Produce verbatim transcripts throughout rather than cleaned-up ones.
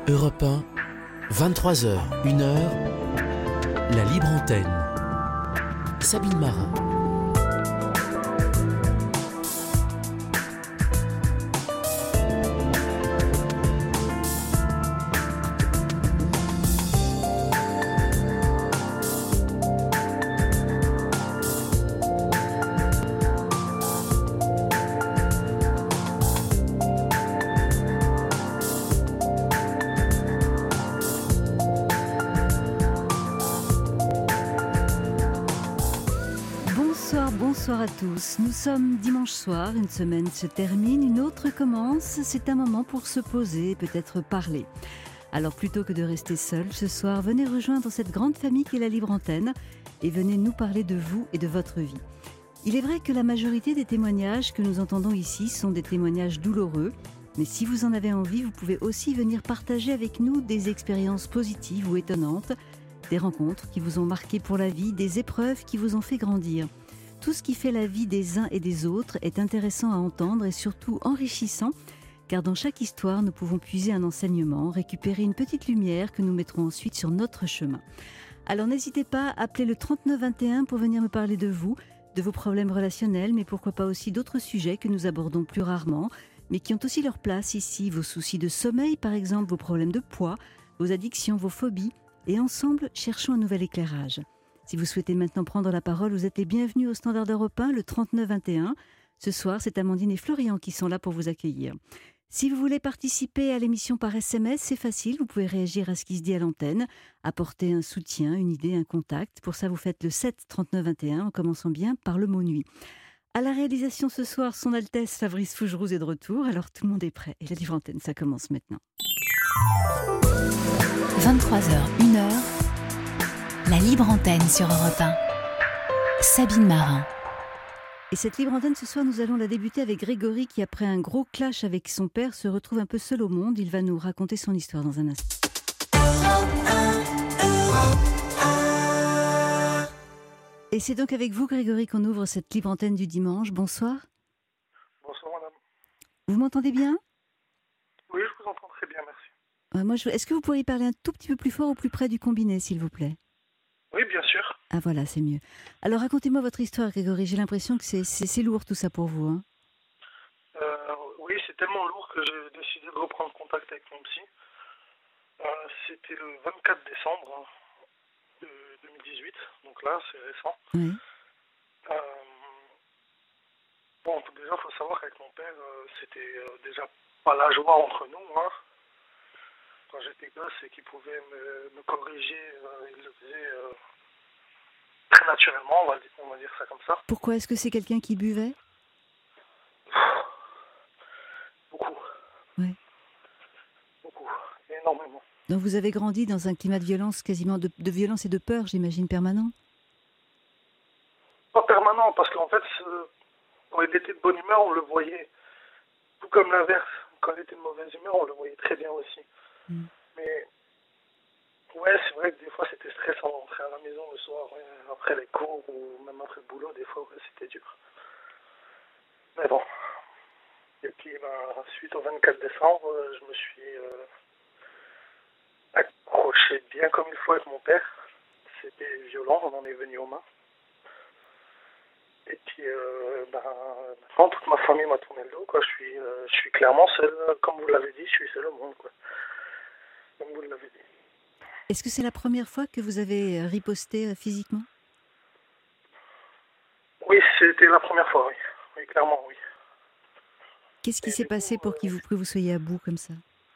Europe un, vingt-trois heures, une heure, la libre antenne. Sabine Marin. Bonsoir à tous. Nous sommes dimanche soir, une semaine se termine, une autre commence. C'est un moment pour se poser, peut-être parler. Alors plutôt que de rester seul, ce soir, venez rejoindre cette grande famille qu'est la Libre Antenne et venez nous parler de vous et de votre vie. Il est vrai que la majorité des témoignages que nous entendons ici sont des témoignages douloureux, mais si vous en avez envie, vous pouvez aussi venir partager avec nous des expériences positives ou étonnantes, des rencontres qui vous ont marqué pour la vie, des épreuves qui vous ont fait grandir. Tout ce qui fait la vie des uns et des autres est intéressant à entendre et surtout enrichissant, car dans chaque histoire, nous pouvons puiser un enseignement, récupérer une petite lumière que nous mettrons ensuite sur notre chemin. Alors n'hésitez pas à appeler le trente-neuf vingt et un pour venir me parler de vous, de vos problèmes relationnels, mais pourquoi pas aussi d'autres sujets que nous abordons plus rarement, mais qui ont aussi leur place ici, vos soucis de sommeil par exemple, vos problèmes de poids, vos addictions, vos phobies, et ensemble, cherchons un nouvel éclairage. Si vous souhaitez maintenant prendre la parole, vous êtes les bienvenus au Standard d'Europe un, le trente-neuf vingt et un. Ce soir, c'est Amandine et Florian qui sont là pour vous accueillir. Si vous voulez participer à l'émission par S M S, c'est facile, vous pouvez réagir à ce qui se dit à l'antenne, apporter un soutien, une idée, un contact. Pour ça, vous faites le sept trente-neuf vingt et un en commençant bien par le mot nuit. À la réalisation ce soir, son Altesse Fabrice Fougeroux est de retour, alors tout le monde est prêt. Et la Libre Antenne, ça commence maintenant. vingt-trois heures, une heure. La Libre Antenne sur Europe un. Sabine Marin. Et cette Libre Antenne, ce soir, nous allons la débuter avec Grégory qui, après un gros clash avec son père, se retrouve un peu seul au monde. Il va nous raconter son histoire dans un instant. Et c'est donc avec vous, Grégory, qu'on ouvre cette Libre Antenne du dimanche. Bonsoir. Bonsoir, madame. Vous m'entendez bien ? Oui, je vous entends très bien, merci. Euh, moi, je... Est-ce que vous pourriez parler un tout petit peu plus fort ou plus près du combiné, s'il vous plaît ? Oui, bien sûr. Ah voilà, c'est mieux. Alors racontez-moi votre histoire, Grégory. J'ai l'impression que c'est, c'est, c'est lourd tout ça pour vous. Hein. Euh, oui, c'est tellement lourd que j'ai décidé de reprendre contact avec mon psy. Euh, c'était le vingt-quatre décembre de deux mille dix-huit, donc là, c'est récent. Oui. Euh, bon, déjà, il faut savoir qu'avec mon père, euh, c'était euh, déjà pas la joie entre nous. Hein. Quand j'étais gosse et qu'il pouvait me, me corriger, euh, il le faisait euh, très naturellement, on va, on va dire ça comme ça. Pourquoi est-ce que c'est quelqu'un qui buvait ? Beaucoup. Oui. Beaucoup. Énormément. Donc vous avez grandi dans un climat de violence, quasiment de, de violence et de peur, j'imagine, permanent ? Pas permanent, parce qu'en fait, quand il était de bonne humeur, on le voyait. Tout comme l'inverse. Quand il était de mauvaise humeur, on le voyait très bien aussi. Mm. Mais ouais, c'est vrai que des fois c'était stressant d'entrer à la maison le soir, ouais, après les cours ou même après le boulot, des fois ouais, c'était dur. Mais bon. Et puis ben, suite au vingt-quatre décembre, je me suis euh, accroché bien comme il faut avec mon père. C'était violent, on en est venu aux mains. Et puis euh, ben, maintenant toute ma famille m'a tourné le dos, quoi. Je suis, euh, je suis clairement seul, comme vous l'avez dit, je suis seul au monde, quoi. Comme vous l'avez dit. Est-ce que c'est la première fois que vous avez riposté physiquement ? Oui, c'était la première fois, oui. Oui, clairement, oui. Qu'est-ce qui Et s'est passé coup, pour euh... que vous soyez à bout comme ça ?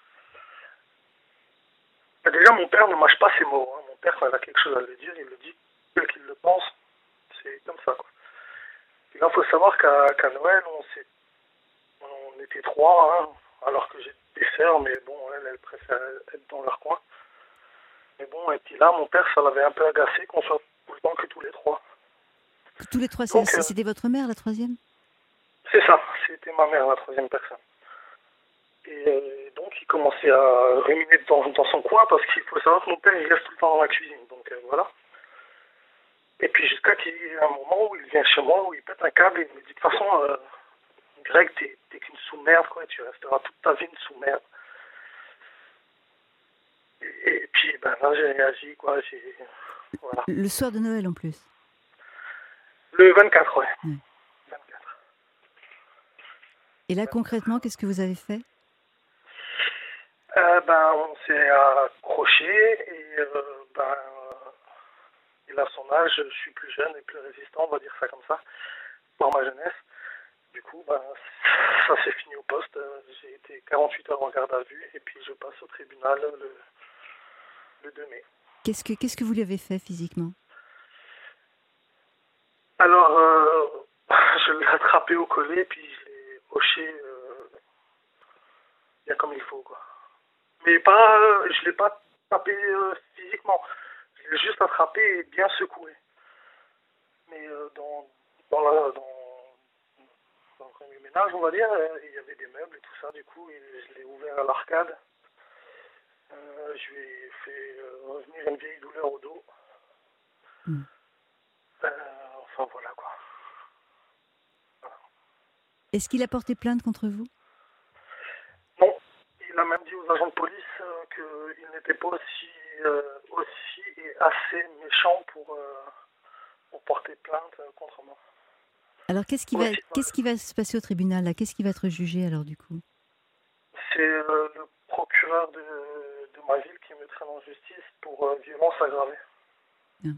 bah Déjà, mon père ne mâche pas ses mots. Hein. Mon père, quand il a quelque chose à le dire, il le dit tel qu'il le pense. C'est comme ça, quoi. Et là, il faut savoir qu'à, qu'à Noël, on, s'est... on était trois, hein, alors que j'ai des sœurs, mais bon, elles, elles préfèrent être dans leur coin. Mais bon, et puis là, mon père, ça l'avait un peu agacé qu'on soit tout le temps que tous les trois. Tous les trois, donc, c'est, euh, c'était votre mère, la troisième ? C'est ça, c'était ma mère, la troisième personne. Et euh, donc, il commençait à ruminer dans, dans son coin, parce qu'il faut savoir que mon père, il reste tout le temps dans la cuisine. Donc, euh, voilà. Et puis, jusqu'à qu'il y ait un moment où il vient chez moi, où il pète un câble, et il me dit, de toute façon, euh, Greg, t'es, t'es qu'une sous-merde, quoi, tu resteras toute ta vie une sous-merde. puis ben, là, j'ai réagi, quoi. J'ai... Voilà. Le soir de Noël en plus. Le vingt-quatre, ouais. Ouais. vingt-quatre. Et là, concrètement, qu'est-ce que vous avez fait? Euh, ben, on s'est accroché et euh, ben, il a son âge, je suis plus jeune et plus résistant, on va dire ça comme ça, pour ma jeunesse. Du coup, ben, ça s'est fini au poste. J'ai été quarante-huit heures en garde à vue et puis je passe au tribunal le, le deux mai. Qu'est-ce que, qu'est-ce que vous lui avez fait physiquement? Alors, euh, je l'ai attrapé au collet puis je l'ai hoché euh, bien comme il faut, quoi. Mais pas, euh, je l'ai pas tapé euh, physiquement. Je l'ai juste attrapé et bien secoué. Mais euh, dans, dans, la, dans, dans le premier ménage, on va dire, euh, il y avait des meubles et tout ça. Du coup, et je l'ai ouvert à l'arcade. Euh, je lui ai fait euh, revenir une vieille douleur au dos. Mm. Euh, enfin, voilà, quoi. Voilà. Est-ce qu'il a porté plainte contre vous? Non. Il a même dit aux agents de police euh, qu'il n'était pas aussi, euh, aussi et assez méchant pour, euh, pour porter plainte euh, contre moi. Alors, qu'est-ce qui, va, Aussi, ouais. qu'est-ce qui va se passer au tribunal là? Qu'est-ce qui va être jugé alors du coup? C'est euh, le procureur de, de ma ville qui me traîne en justice pour euh, violence aggravée. Mm.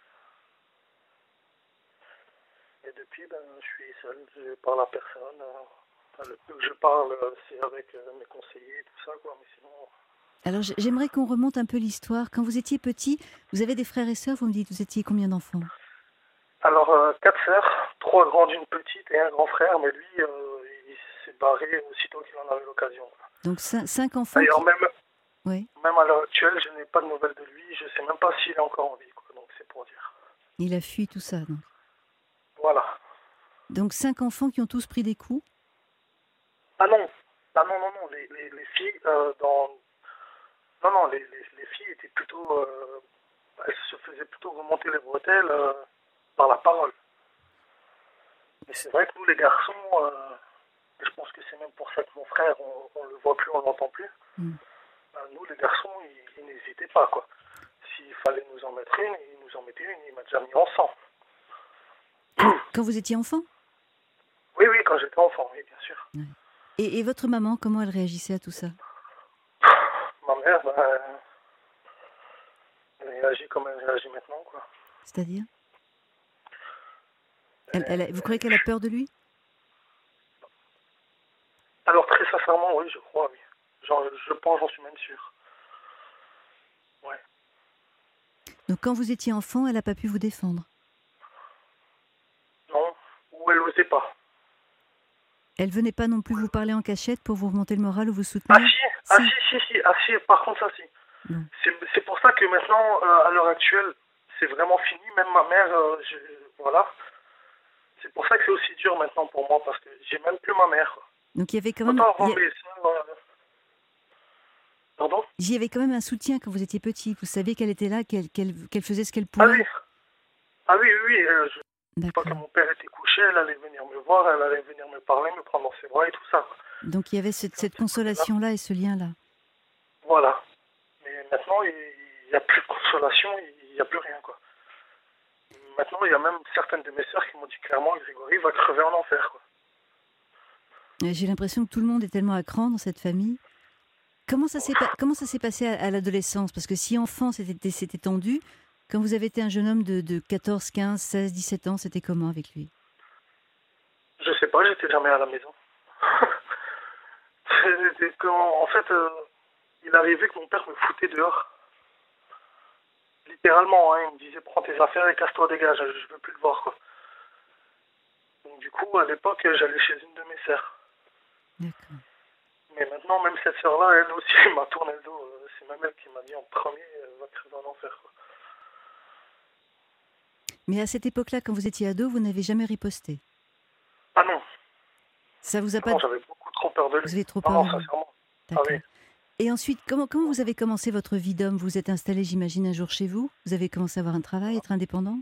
Et depuis, ben, je suis seul, je parle à personne. euh, Enfin, le peu que je parle, euh, c'est avec euh, mes conseillers et tout ça, quoi. Mais sinon, Alors, j- j'aimerais qu'on remonte un peu l'histoire. Quand vous étiez petit, vous avez des frères et sœurs, vous me dites, vous étiez combien d'enfants? alors euh, quatre sœurs, trois grandes, une petite et un grand frère, mais lui, euh, il s'est barré aussitôt qu'il en avait l'occasion. Donc, cin- cinq enfants D'ailleurs, qui... même, Oui, même à l'heure actuelle, je n'ai pas de nouvelles de lui. Je sais même pas s'il est encore en vie, quoi. Donc c'est pour dire. il a fui tout ça. Donc, Voilà. donc cinq enfants qui ont tous pris des coups. Ah non, ah non, non, non. Les, les, les filles euh, dans non, non, les, les, les filles étaient plutôt, euh, elles se faisaient plutôt remonter les bretelles euh, par la parole. Mais c'est vrai que nous, les garçons, euh, et je pense que c'est même pour ça que mon frère, on, on le voit plus, on l'entend plus. Mm. Ben, nous, les garçons, ils, ils n'hésitaient pas, quoi. S'il fallait nous en mettre une, ils nous en mettaient une. Ils m'ont déjà mis en sang. Quand vous étiez enfant? Oui, oui, quand j'étais enfant, oui, bien sûr. Et, et votre maman, comment elle réagissait à tout ça? Ma mère, ben, elle réagit comme elle réagit maintenant, quoi. C'est-à-dire elle, elle a- Vous croyez qu'elle a peur de lui? Alors, très sincèrement, oui, je crois, oui. Genre, je pense, j'en suis même sûr. Ouais. Donc, quand vous étiez enfant, elle n'a pas pu vous défendre? Non, ou elle n'osait pas. Elle venait pas non plus vous parler en cachette pour vous remonter le moral ou vous Ah soutenir? si, ah si, si, si, ah si, par contre, ça, si. Non. C'est, c'est pour ça que maintenant, euh, à l'heure actuelle, c'est vraiment fini. Même ma mère, euh, je, voilà. C'est pour ça que c'est aussi dur maintenant pour moi, parce que j'ai même plus ma mère, quoi. Donc, il y avait quand même... Autant il y avant a- mes sœurs, euh, Pardon? J'y avait quand même un soutien quand vous étiez petit. Vous saviez qu'elle était là, qu'elle, qu'elle, qu'elle faisait ce qu'elle Ah pouvait. oui. Ah oui, oui, oui. euh, je sais pas que D'accord. mon père était couché, elle allait venir me voir, elle allait venir me parler, me prendre dans ses bras et tout ça, quoi. Donc il y avait cette, cette consolation-là et ce lien-là. Voilà. Mais maintenant, il n'y a plus de consolation, il n'y a plus rien, quoi. Maintenant, il y a même certaines de mes sœurs qui m'ont dit clairement que Grégory va crever en enfer, quoi. Et j'ai l'impression que tout le monde est tellement à cran dans cette famille. Comment ça s'est, pa- comment ça s'est passé à, à l'adolescence? Parce que si enfant c'était, c'était tendu, quand vous avez été un jeune homme de, de quatorze, quinze, seize, dix-sept ans, c'était comment avec lui? Je sais pas, j'étais jamais à la maison. C'était quand, en fait, euh, il arrivait que mon père me foutait dehors. Littéralement, hein, il me disait prends tes affaires et casse-toi, dégage, je veux plus le voir, quoi. Donc du coup, à l'époque, j'allais chez une de mes sœurs. D'accord. Mais maintenant, même cette sœur-là, elle aussi, elle m'a tourné le dos. Euh, C'est même elle qui m'a dit en premier, euh, va crever en enfer, quoi. Mais à cette époque-là, quand vous étiez ado, vous n'avez jamais riposté. Ah non, Ça vous a pas... non, j'avais beaucoup trop peur de lui. Vous avez trop Non, peur non, de lui. sincèrement. D'accord. Ah oui. Et ensuite, comment, comment vous avez commencé votre vie d'homme? Vous vous êtes installé, j'imagine, un jour chez vous? Vous avez commencé à avoir un travail, être indépendant?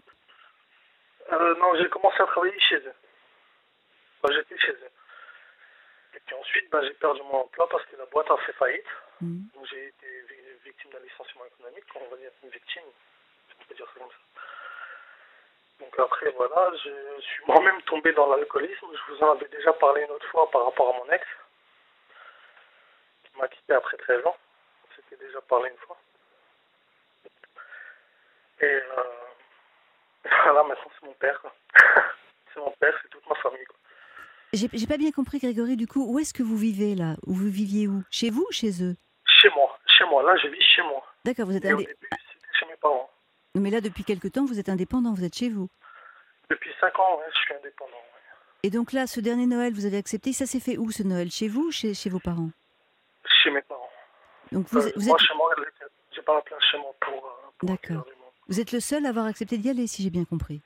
Euh, non, j'ai commencé à travailler chez eux. Enfin, j'étais chez eux. Et Puis ensuite, ben, j'ai perdu mon emploi parce que la boîte a fait faillite. Mmh. Donc j'ai été victime d'un licenciement économique, on va dire une victime, on peut dire ça comme ça. Donc après, voilà, je suis moi-même tombé dans l'alcoolisme. Je vous en avais déjà parlé une autre fois par rapport à mon ex, qui m'a quitté après treize ans. On s'était déjà parlé une fois. Et euh, voilà, maintenant c'est mon père, quoi. C'est mon père, c'est toute ma famille, quoi. J'ai, j'ai pas bien compris, Grégory, du coup, où est-ce que vous vivez là? Où vous viviez où? Chez vous ou chez eux? Chez moi, chez moi, là je vis chez moi. D'accord, vous êtes Et au indé... début, c'était chez mes parents. Mais là, depuis quelque temps, vous êtes indépendant, vous êtes chez vous. Depuis cinq ans, ouais, je suis indépendant. Ouais. Et donc là, ce dernier Noël, vous avez accepté, ça s'est fait où ce Noël? Chez vous ou chez, chez vos parents? Chez mes parents. Donc vous, Euh, vous moi, êtes... chez moi, j'ai pas la place chez moi pour... Euh, pour D'accord. Vous êtes le seul à avoir accepté d'y aller, si j'ai bien compris.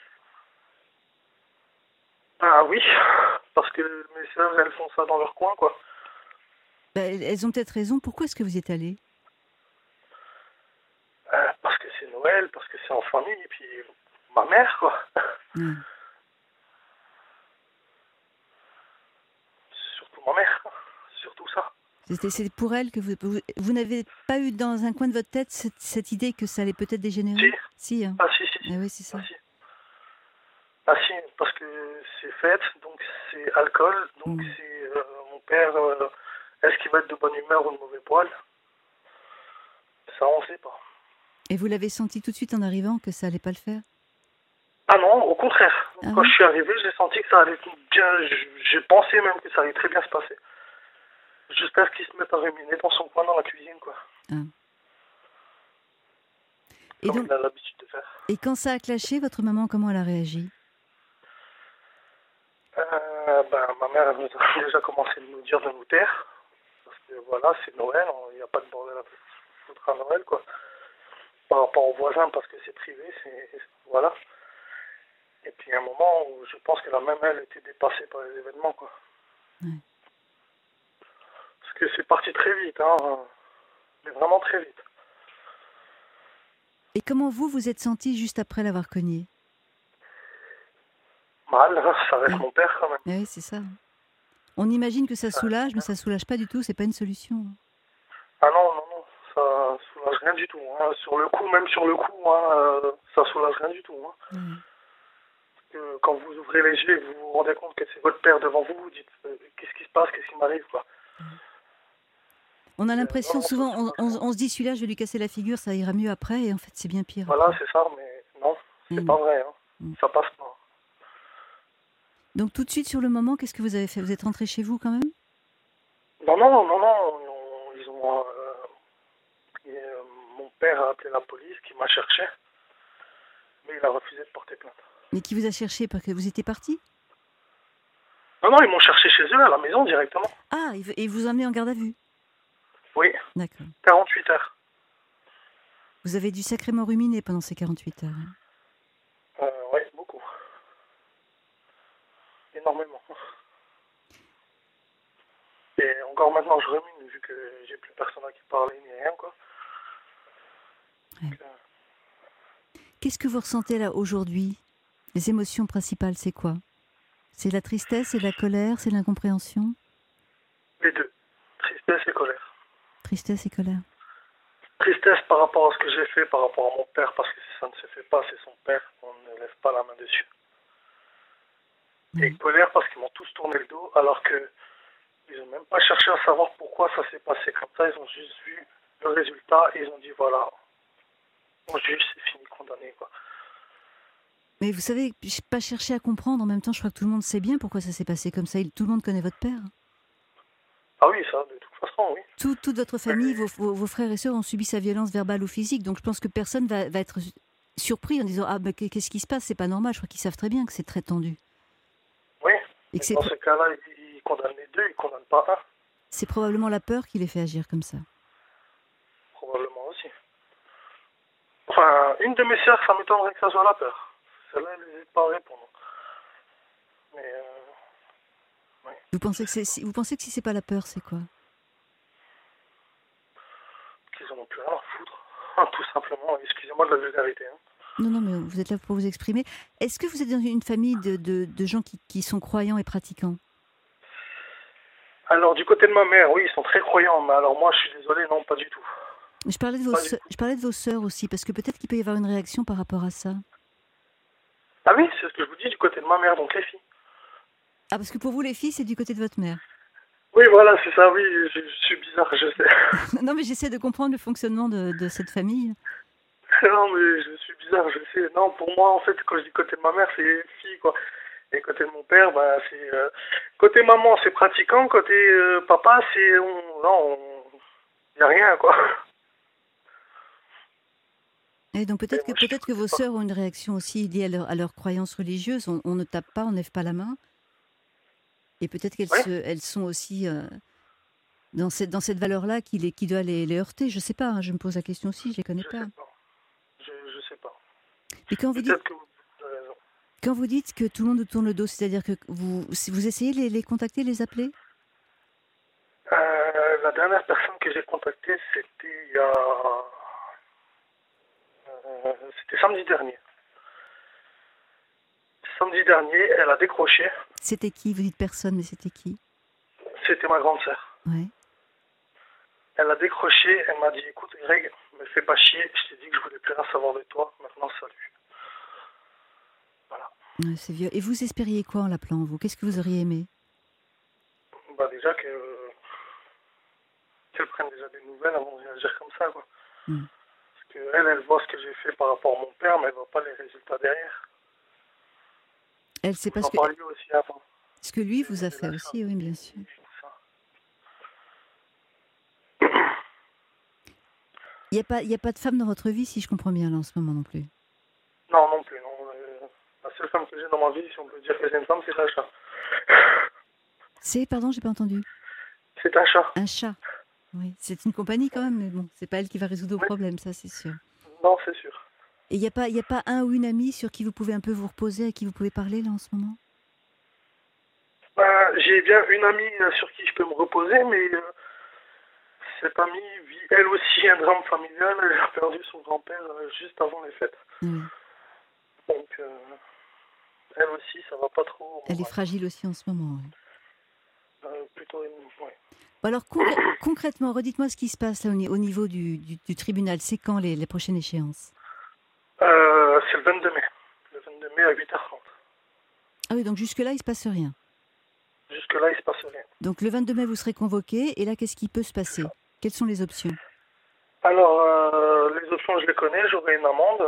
Ah oui, parce que mes sœurs, elles font ça dans leur coin, quoi. Bah, elles ont peut-être raison. Pourquoi est-ce que vous y êtes allé? euh, Parce que c'est Noël, parce que c'est en famille, et puis ma mère, quoi. Mmh. Surtout ma mère, surtout ça. C'était, c'est pour elle que vous... Vous, vous n'avez pas eu dans un coin de votre tête cette, cette idée que ça allait peut-être dégénérer? Si. Si, hein. Ah si, si, si. Ah oui, c'est ça. Ah si. Ah si, parce que c'est fête, donc c'est alcool, donc Mmh. c'est euh, mon père, euh, est-ce qu'il va être de bonne humeur ou de mauvais poil? Ça, on sait pas. Et vous l'avez senti tout de suite en arrivant que ça allait pas le faire? Ah non, au contraire. Ah Quand oui? je suis arrivé, j'ai senti que ça allait bien, j'ai pensé même que ça allait très bien se passer. Jusqu'à ce qu'il se mette à ruminer dans son coin dans la cuisine, quoi. Ah. Et Comme donc, il a l'habitude de faire. et quand ça a clashé, votre maman, comment elle a réagi? Euh, ben, ma mère elle a déjà commencé à nous dire de nous taire. Parce que voilà, c'est Noël, il n'y a pas de bordel à foutre à Noël, quoi. Par rapport aux voisins, parce que c'est privé, c'est... Voilà. Et puis, il y a un moment où je pense que la même elle était dépassée par les événements, quoi. Ouais. Parce que c'est parti très vite, hein. Mais vraiment très vite. Et comment vous, vous êtes senti juste après l'avoir cogné? Mal, hein, ça reste Ouais. mon père, quand même. Ah oui, c'est ça. On imagine que ça soulage, mais ça soulage pas du tout, c'est pas une solution. Ah non, non, non, ça soulage rien du tout. Hein. Sur le coup, même sur le coup, hein, euh, ça soulage rien du tout. Hein. Ouais. Que quand vous ouvrez les yeux et vous vous rendez compte que c'est votre père devant vous, vous dites euh, qu'est-ce qui se passe, qu'est-ce qui m'arrive, quoi. On a l'impression vraiment, souvent, ça on, soulage on, rien. on se dit celui-là, je vais lui casser la figure, ça ira mieux après, et en fait c'est bien pire. Voilà, c'est ça, mais non, c'est Mm. pas vrai. Hein. Mm. Ça passe pas. Donc tout de suite sur le moment, qu'est-ce que vous avez fait? Vous êtes rentré chez vous quand même? Non, non, non, non, on- ils ont... Euh, et, euh, mon père a appelé la police qui m'a cherché, mais il a refusé de porter plainte. Mais qui vous a cherché parce que vous étiez parti? Non, non, ils m'ont cherché chez eux, à la maison, directement. Ah, et vous- et vous emmenez en garde à vue? Oui, D'accord. quarante-huit heures. Vous avez dû sacrément ruminer pendant ces quarante-huit heures. Euh, oui, beaucoup. Énormément. Et encore maintenant, je rumine, vu que j'ai plus personne à qui parler, ni rien, quoi. Ouais. Donc, euh, Qu'est-ce que vous ressentez là aujourd'hui? Les émotions principales, c'est quoi? C'est la tristesse, c'est la colère, c'est l'incompréhension? les deux. Tristesse et colère. Tristesse et colère. Tristesse par rapport à ce que j'ai fait, par rapport à mon père, parce que si ça ne se fait pas, c'est son père, on ne lève pas la main dessus. Ouais. Et colère parce qu'ils m'ont tous tourné le dos, alors que ils n'ont même pas cherché à savoir pourquoi ça s'est passé comme ça, ils ont juste vu le résultat et ils ont dit voilà, on juge, c'est fini, condamné, quoi. Mais vous savez, je pas cherché à comprendre, en même temps je crois que tout le monde sait bien pourquoi ça s'est passé comme ça. Il- Tout le monde connaît votre père. Ah oui, ça, de toute façon, oui. Tout- toute votre famille, vos, vos- vos frères et sœurs ont subi sa violence verbale ou physique, donc je pense que personne va, va être surpris en disant ah ben qu'est-ce qui se passe, c'est pas normal. Je crois qu'ils savent très bien que c'est très tendu. Oui, Et que mais c'est dans pro- ce cas-là, ils, ils condamnent les deux, ils condamnent pas un, c'est probablement la peur qui les fait agir comme ça. probablement aussi. Enfin, une de mes sœurs, ça m'étonnerait que ça soit la peur. Celle-là, elle n'hésite pas à répondre. Mais, euh, Vous pensez que c'est, si- vous pensez que si c'est pas la peur, c'est quoi? qu'ils en ont plus rien à foutre. Tout simplement, excusez-moi de la vulgarité. Hein. Non, non, mais vous êtes là pour vous exprimer. Est-ce que vous êtes dans une famille de, de, de gens qui, qui sont croyants et pratiquants? Alors, du côté de ma mère, oui, ils sont très croyants, mais alors moi, je suis désolé, non, pas du tout. Je parlais de vos, Pas du sœurs, tout. je parlais de vos sœurs aussi, parce que peut-être qu'il peut y avoir une réaction par rapport à ça. Ah oui, c'est ce que je vous dis, du côté de ma mère, donc les filles. Ah, parce que pour vous, les filles, c'est du côté de votre mère. Oui, voilà, c'est ça, oui, je, je suis bizarre, je sais. Non, mais j'essaie de comprendre le fonctionnement de, de cette famille. Non, mais je suis bizarre, je sais. Non, pour moi, en fait, quand je dis côté de ma mère, c'est fille, quoi. Et côté de mon père, bah, c'est... euh, Côté maman, c'est pratiquant. Côté euh, papa, c'est... On... Non, il n'y a rien, quoi. Et donc peut-être que, moi, je peut-être que sais vos pas. sœurs ont une réaction aussi liée à leur, à leur croyance religieuse. On, on ne tape pas, on ne lève pas la main. Et peut-être qu'elles Oui. se, elles sont aussi euh, dans cette, dans cette valeur-là qui, les, qui doit les, les heurter. Je ne sais pas, hein, je me pose la question aussi, je ne les connais Je pas. sais pas. Je, je sais pas. Mais quand vous dites, Peut-être que vous avez raison. quand vous dites que tout le monde vous tourne le dos, c'est-à-dire que vous, si vous essayez de les, les contacter, les appeler? Euh, la dernière personne que j'ai contactée, c'était il y a... euh, c'était samedi dernier. Samedi dernier, elle a décroché. C'était qui? Vous dites personne, mais c'était qui? C'était ma grande sœur. Ouais. Elle a décroché, elle m'a dit, écoute Greg, me fais pas chier, je t'ai dit que je voulais plus rien savoir de toi, maintenant salut. Voilà. Ouais, c'est vieux. Et vous espériez quoi en l'appelant, vous? Qu'est-ce que vous auriez aimé? Bah déjà que qu'elle prenne déjà des nouvelles avant de réagir comme ça, quoi. Mm. Parce que elle, elle voit ce que j'ai fait par rapport à mon père, mais elle voit pas les résultats derrière. Elle, c'est Vous parce en que parliez aussi avant. ce que lui vous a Et fait là, aussi, oui, bien sûr. tout ça. Il n'y a pas, il y a pas de femme dans votre vie, si je comprends bien, là, en ce moment non plus. Non, non plus, non. Euh, la seule femme que j'ai dans ma vie, si on peut dire que c'est une femme, c'est un chat. C'est, pardon, j'ai pas entendu. C'est un chat. Un chat. Oui, c'est une compagnie quand même, mais bon, c'est pas elle qui va résoudre vos Oui. problèmes, ça c'est sûr. Non, c'est sûr. Et il n'y a pas, il y a pas un ou une amie sur qui vous pouvez un peu vous reposer, à qui vous pouvez parler là en ce moment? Bah, j'ai bien une amie euh, sur qui je peux me reposer, mais euh, cette amie vit elle aussi un drame familial. Elle a perdu son grand-père euh, juste avant les fêtes. Oui. Donc, euh, elle aussi, ça va pas trop. Elle est fragile aussi en ce moment. Oui. Euh, plutôt, une- ouais. Bon, alors concr- concrètement, redites-moi ce qui se passe là au, ni- au niveau du, du, du tribunal. C'est quand les, les prochaines échéances? Euh, c'est le vingt-deux mai. Le vingt-deux mai à huit heures trente. Ah oui, donc jusque-là, il ne se passe rien. Jusque-là, il se passe rien. Donc le vingt-deux mai, vous serez convoqué, et là, qu'est-ce qui peut se passer? Quelles sont les options? Alors, euh, les options, je les connais. J'aurai une amende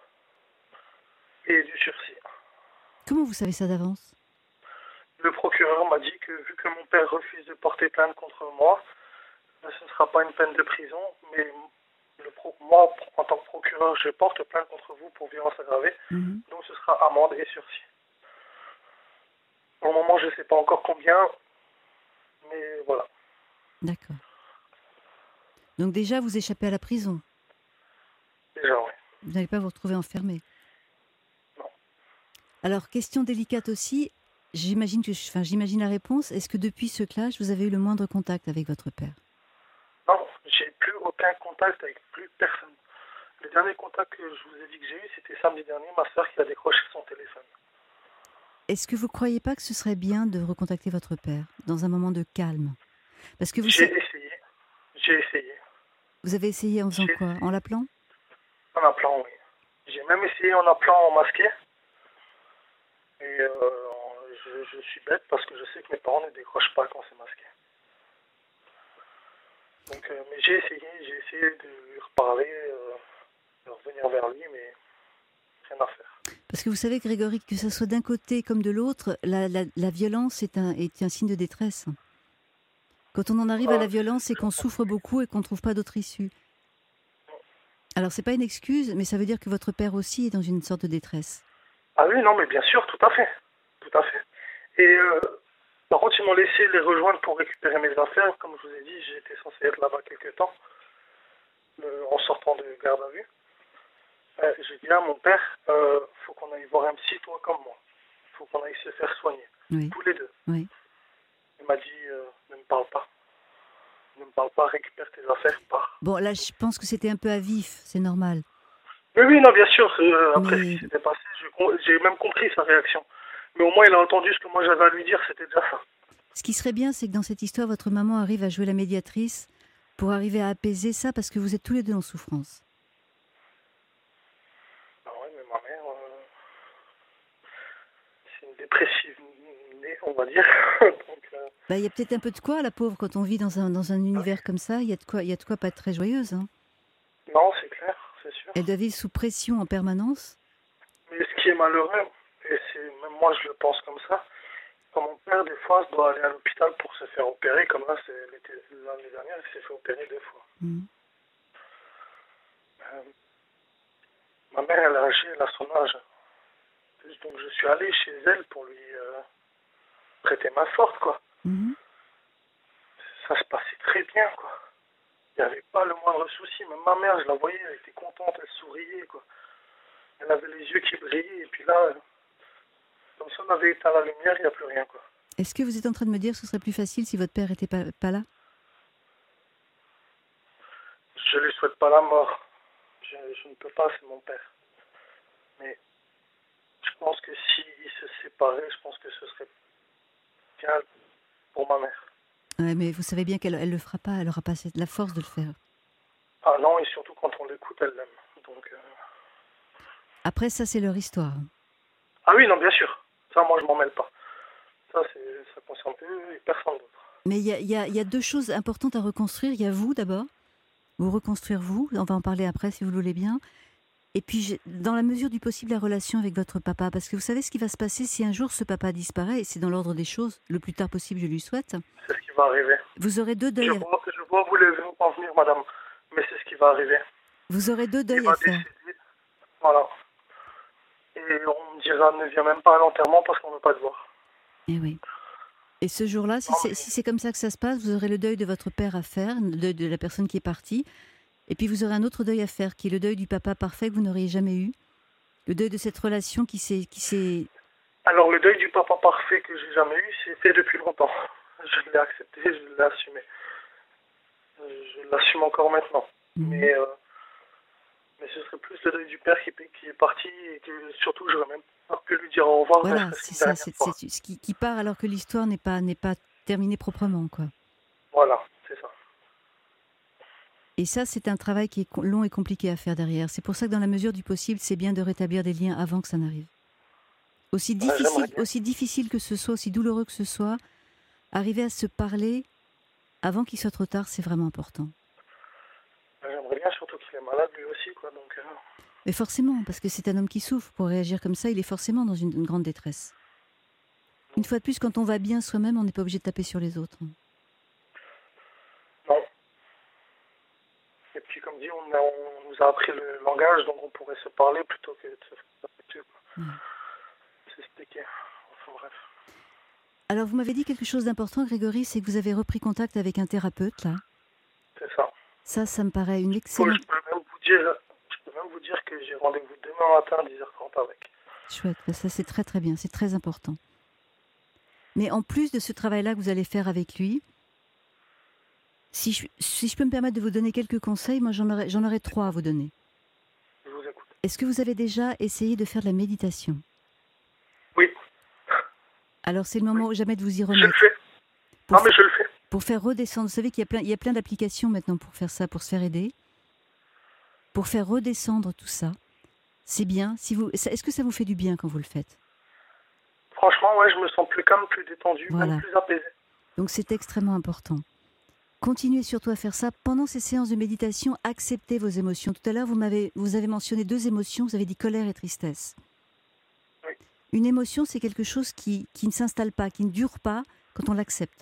et du sursis. Comment vous savez ça d'avance? Le procureur m'a dit que vu que mon père refuse de porter plainte contre moi, ce ne sera pas une peine de prison, mais le pro- moi, en tant que procureur, je porte plainte contre vous pour violence aggravée, Mhm. donc ce sera amende et sursis. Pour le moment, je ne sais pas encore combien, mais voilà. D'accord. Donc déjà, vous échappez à la prison. Déjà, oui. Vous n'allez pas vous retrouver enfermé. Non. Alors, question délicate aussi. J'imagine que, je- enfin, j'imagine la réponse. Est-ce que depuis ce clash, vous avez eu le moindre contact avec votre père? Non, j'ai plus aucun contact avec plus personne. Le dernier contact que je vous ai dit que j'ai eu, c'était samedi dernier, ma soeur qui a décroché son téléphone. Est-ce que vous ne croyez pas que ce serait bien de recontacter votre père dans un moment de calme? Parce que vous, J'ai sa- essayé. J'ai essayé. vous avez essayé en faisant J'ai- quoi? En l'appelant? En appelant, oui. J'ai même essayé en appelant en masqué. Et euh, je, je suis bête parce que je sais que mes parents ne décrochent pas quand c'est masqué. Donc, euh, mais j'ai essayé, j'ai essayé de lui reparler, euh, de revenir vers lui, mais rien à faire. Parce que vous savez, Grégory, que ce soit d'un côté comme de l'autre, la, la- la violence est un, est un signe de détresse. Quand on en arrive à la violence, c'est qu'on souffre beaucoup et qu'on ne trouve pas d'autre issue. Alors, c'est pas une excuse, mais ça veut dire que votre père aussi est dans une sorte de détresse. Ah oui, non, mais bien sûr, tout à fait. Tout à fait. Et euh, par contre, ils m'ont laissé les rejoindre pour récupérer mes affaires. Comme je vous ai dit, j'étais censé être là-bas quelques temps, euh, en sortant de garde à vue. Euh, j'ai dit à mon père, euh, faut qu'on aille voir un psy, toi comme moi. Faut qu'on aille se faire soigner. Oui. Tous les deux. Oui. Il m'a dit, euh, ne me parle pas. Ne me parle pas, récupère tes affaires, pars. Bon, là, je pense que c'était un peu à vif, c'est normal. Oui, oui, non, bien sûr. euh, après Mais- ce qui s'était passé, je com- j'ai même compris sa réaction. Mais au moins, il a entendu ce que moi j'avais à lui dire, c'était déjà ça. Ce qui serait bien, c'est que dans cette histoire, votre maman arrive à jouer la médiatrice pour arriver à apaiser ça, parce que vous êtes tous les deux en souffrance. Ah ouais, mais ma mère, euh, c'est une dépressive née, on va dire. Donc, euh, Bah, il y a peut-être un peu de quoi, la pauvre, quand on vit dans un, dans un univers comme ça, il y a de quoi, il y a de quoi pas être très joyeuse. Hein. non, c'est clair, c'est sûr. Elle doit vivre sous pression en permanence. Mais ce qui est malheureux, et c'est même moi je le pense comme ça, quand mon père des fois doit aller à l'hôpital pour se faire opérer, comme là c'est l'été, l'année dernière, il s'est fait opérer deux fois. Mmh. Euh, ma mère elle a âgée, elle a son âge. Donc je suis allé chez elle pour lui euh, prêter main forte, quoi. Mmh. Ça se passait très bien, quoi. Il n'y avait pas le moindre souci. Même ma mère, je la voyais, elle était contente, elle souriait, quoi. Elle avait les yeux qui brillaient, et puis là, euh, comme ça on avait éteint la lumière, il n'y a plus rien, quoi. Est-ce que vous êtes en train de me dire que ce serait plus facile si votre père n'était pas, pas là? Je lui souhaite pas la mort. Je, je ne peux pas, c'est mon père. Mais je pense que s'il se séparait, je pense que ce serait bien pour ma mère. Ouais, mais vous savez bien qu'elle ne le fera pas, elle n'aura pas la force de le faire. Ah non, et surtout quand on l'écoute, elle l'aime. Donc, euh... Après, ça, c'est leur histoire. Ah oui, non, bien sûr. Ça, moi, je m'en mêle pas. Ça, c'est, ça concerne eux et personne d'autre. Mais il y a, y a, y a deux choses importantes à reconstruire. Il y a vous, d'abord. Vous reconstruire vous. On va en parler après, si vous le voulez bien. Et puis, dans la mesure du possible, la relation avec votre papa. Parce que vous savez ce qui va se passer si un jour ce papa disparaît, et c'est dans l'ordre des choses, le plus tard possible, je lui souhaite. C'est ce qui va arriver. Vous aurez deux deuils. Je vois, je vois vous les en venir, madame. Mais c'est ce qui va arriver. Vous aurez deux deuils Il à va faire. décider. Voilà. Et on me dira, ne viens même pas à l'enterrement parce qu'on ne veut pas te voir. Et oui. Et ce jour-là, si Non, c'est mais... si c'est comme ça que ça se passe, vous aurez le deuil de votre père à faire, le deuil de la personne qui est partie. Et puis vous aurez un autre deuil à faire, qui est le deuil du papa parfait que vous n'auriez jamais eu. Le deuil de cette relation qui s'est... Qui s'est... Alors, le deuil du papa parfait que j'ai jamais eu, c'est fait depuis longtemps. Je l'ai accepté, je l'ai assumé. Je l'assume encore maintenant. Mmh. Mais, euh, mais ce serait plus le deuil du père qui, qui est parti et que surtout, j'aurais même pas pu lui dire au revoir. Voilà, c'est ça, c'est, c'est ce qui, qui part alors que l'histoire n'est pas, n'est pas terminée proprement, quoi. Voilà, c'est ça. Et ça, c'est un travail qui est long et compliqué à faire derrière. C'est pour ça que dans la mesure du possible, c'est bien de rétablir des liens avant que ça n'arrive. Aussi difficile, ouais, aussi difficile que ce soit, aussi douloureux que ce soit, arriver à se parler avant qu'il soit trop tard, c'est vraiment important. J'aimerais bien, surtout qu'il est malade lui aussi, quoi. Donc, euh... Mais forcément, parce que c'est un homme qui souffre. Pour réagir comme ça, il est forcément dans une, une grande détresse. Une fois de plus, quand on va bien soi-même, on n'est pas obligé de taper sur les autres. Non. Et puis, comme dit, on, a, on nous a appris le langage, donc on pourrait se parler plutôt que de se faire taper. Mmh. S'expliquer. Enfin, bref. Alors, vous m'avez dit quelque chose d'important, Grégory, c'est que vous avez repris contact avec un thérapeute, là. C'est ça. Ça, ça me paraît une excellente... Je peux même vous dire, je peux même vous dire que j'ai rendez-vous demain matin à dix heures trente avec. Chouette, ça c'est très très bien, c'est très important. Mais en plus de ce travail-là que vous allez faire avec lui, si je, si je peux me permettre de vous donner quelques conseils, moi j'en aurais, j'en aurais trois à vous donner. Je vous écoute. Est-ce que vous avez déjà essayé de faire de la méditation ? Oui. Alors c'est le moment oui. jamais de vous y remettre. Je le fais. Pour non mais je le fais. Pour faire redescendre, vous savez qu'il y a plein, il y a plein d'applications maintenant pour faire ça, pour se faire aider. Pour faire redescendre tout ça, c'est bien. Si vous, est-ce que ça vous fait du bien quand vous le faites ? Franchement, ouais, je me sens plus calme, plus détendu, voilà. Même plus apaisé. Donc c'est extrêmement important. Continuez surtout à faire ça. Pendant ces séances de méditation, acceptez vos émotions. Tout à l'heure, vous m'avez, vous avez mentionné deux émotions, vous avez dit colère et tristesse. Oui. Une émotion, c'est quelque chose qui, qui ne s'installe pas, qui ne dure pas quand on l'accepte.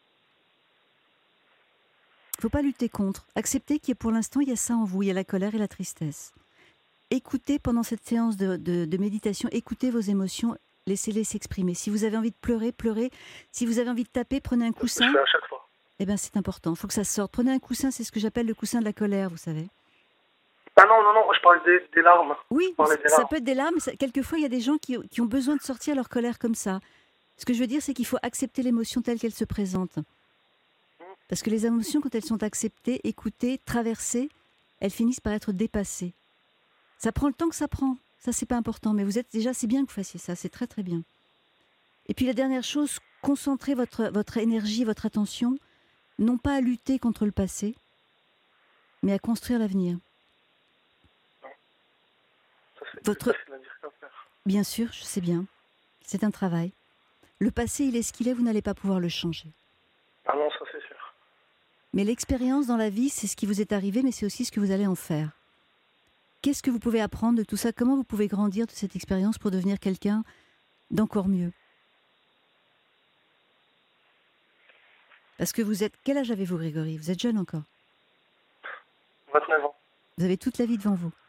Il ne faut pas lutter contre. Acceptez qu'il y a pour l'instant, il y a ça en vous, il y a la colère et la tristesse. Écoutez pendant cette séance de, de, de méditation, écoutez vos émotions, laissez-les s'exprimer. Si vous avez envie de pleurer, pleurez. Si vous avez envie de taper, prenez un coussin. Je fais à chaque fois. Eh bien, c'est important, il faut que ça sorte. Prenez un coussin, c'est ce que j'appelle le coussin de la colère, vous savez. Ah non, non, non, je parle des, des larmes. Oui, des ça larmes. peut être des larmes. Ça, quelquefois, il y a des gens qui, qui ont besoin de sortir leur colère comme ça. Ce que je veux dire, c'est qu'il faut accepter l'émotion telle qu'elle se présente. Parce que les émotions, quand elles sont acceptées, écoutées, traversées, elles finissent par être dépassées. Ça prend le temps que ça prend. Ça, c'est pas important. Mais vous êtes déjà, c'est bien que vous fassiez ça. C'est très, très bien. Et puis la dernière chose, concentrez votre, votre énergie, votre attention, non pas à lutter contre le passé, mais à construire l'avenir. Ça, c'est Votre... plus facile à dire qu'à faire. Bien sûr, je sais bien. C'est un travail. Le passé, il est ce qu'il est, vous n'allez pas pouvoir le changer. Ah non, ça c'est sûr. Mais l'expérience dans la vie, c'est ce qui vous est arrivé, mais c'est aussi ce que vous allez en faire. Qu'est-ce que vous pouvez apprendre de tout ça? Comment vous pouvez grandir de cette expérience pour devenir quelqu'un d'encore mieux? Parce que vous êtes... Quel âge avez-vous, Grégory? Vous êtes jeune encore. vingt-neuf ans. Vous avez toute la vie devant vous.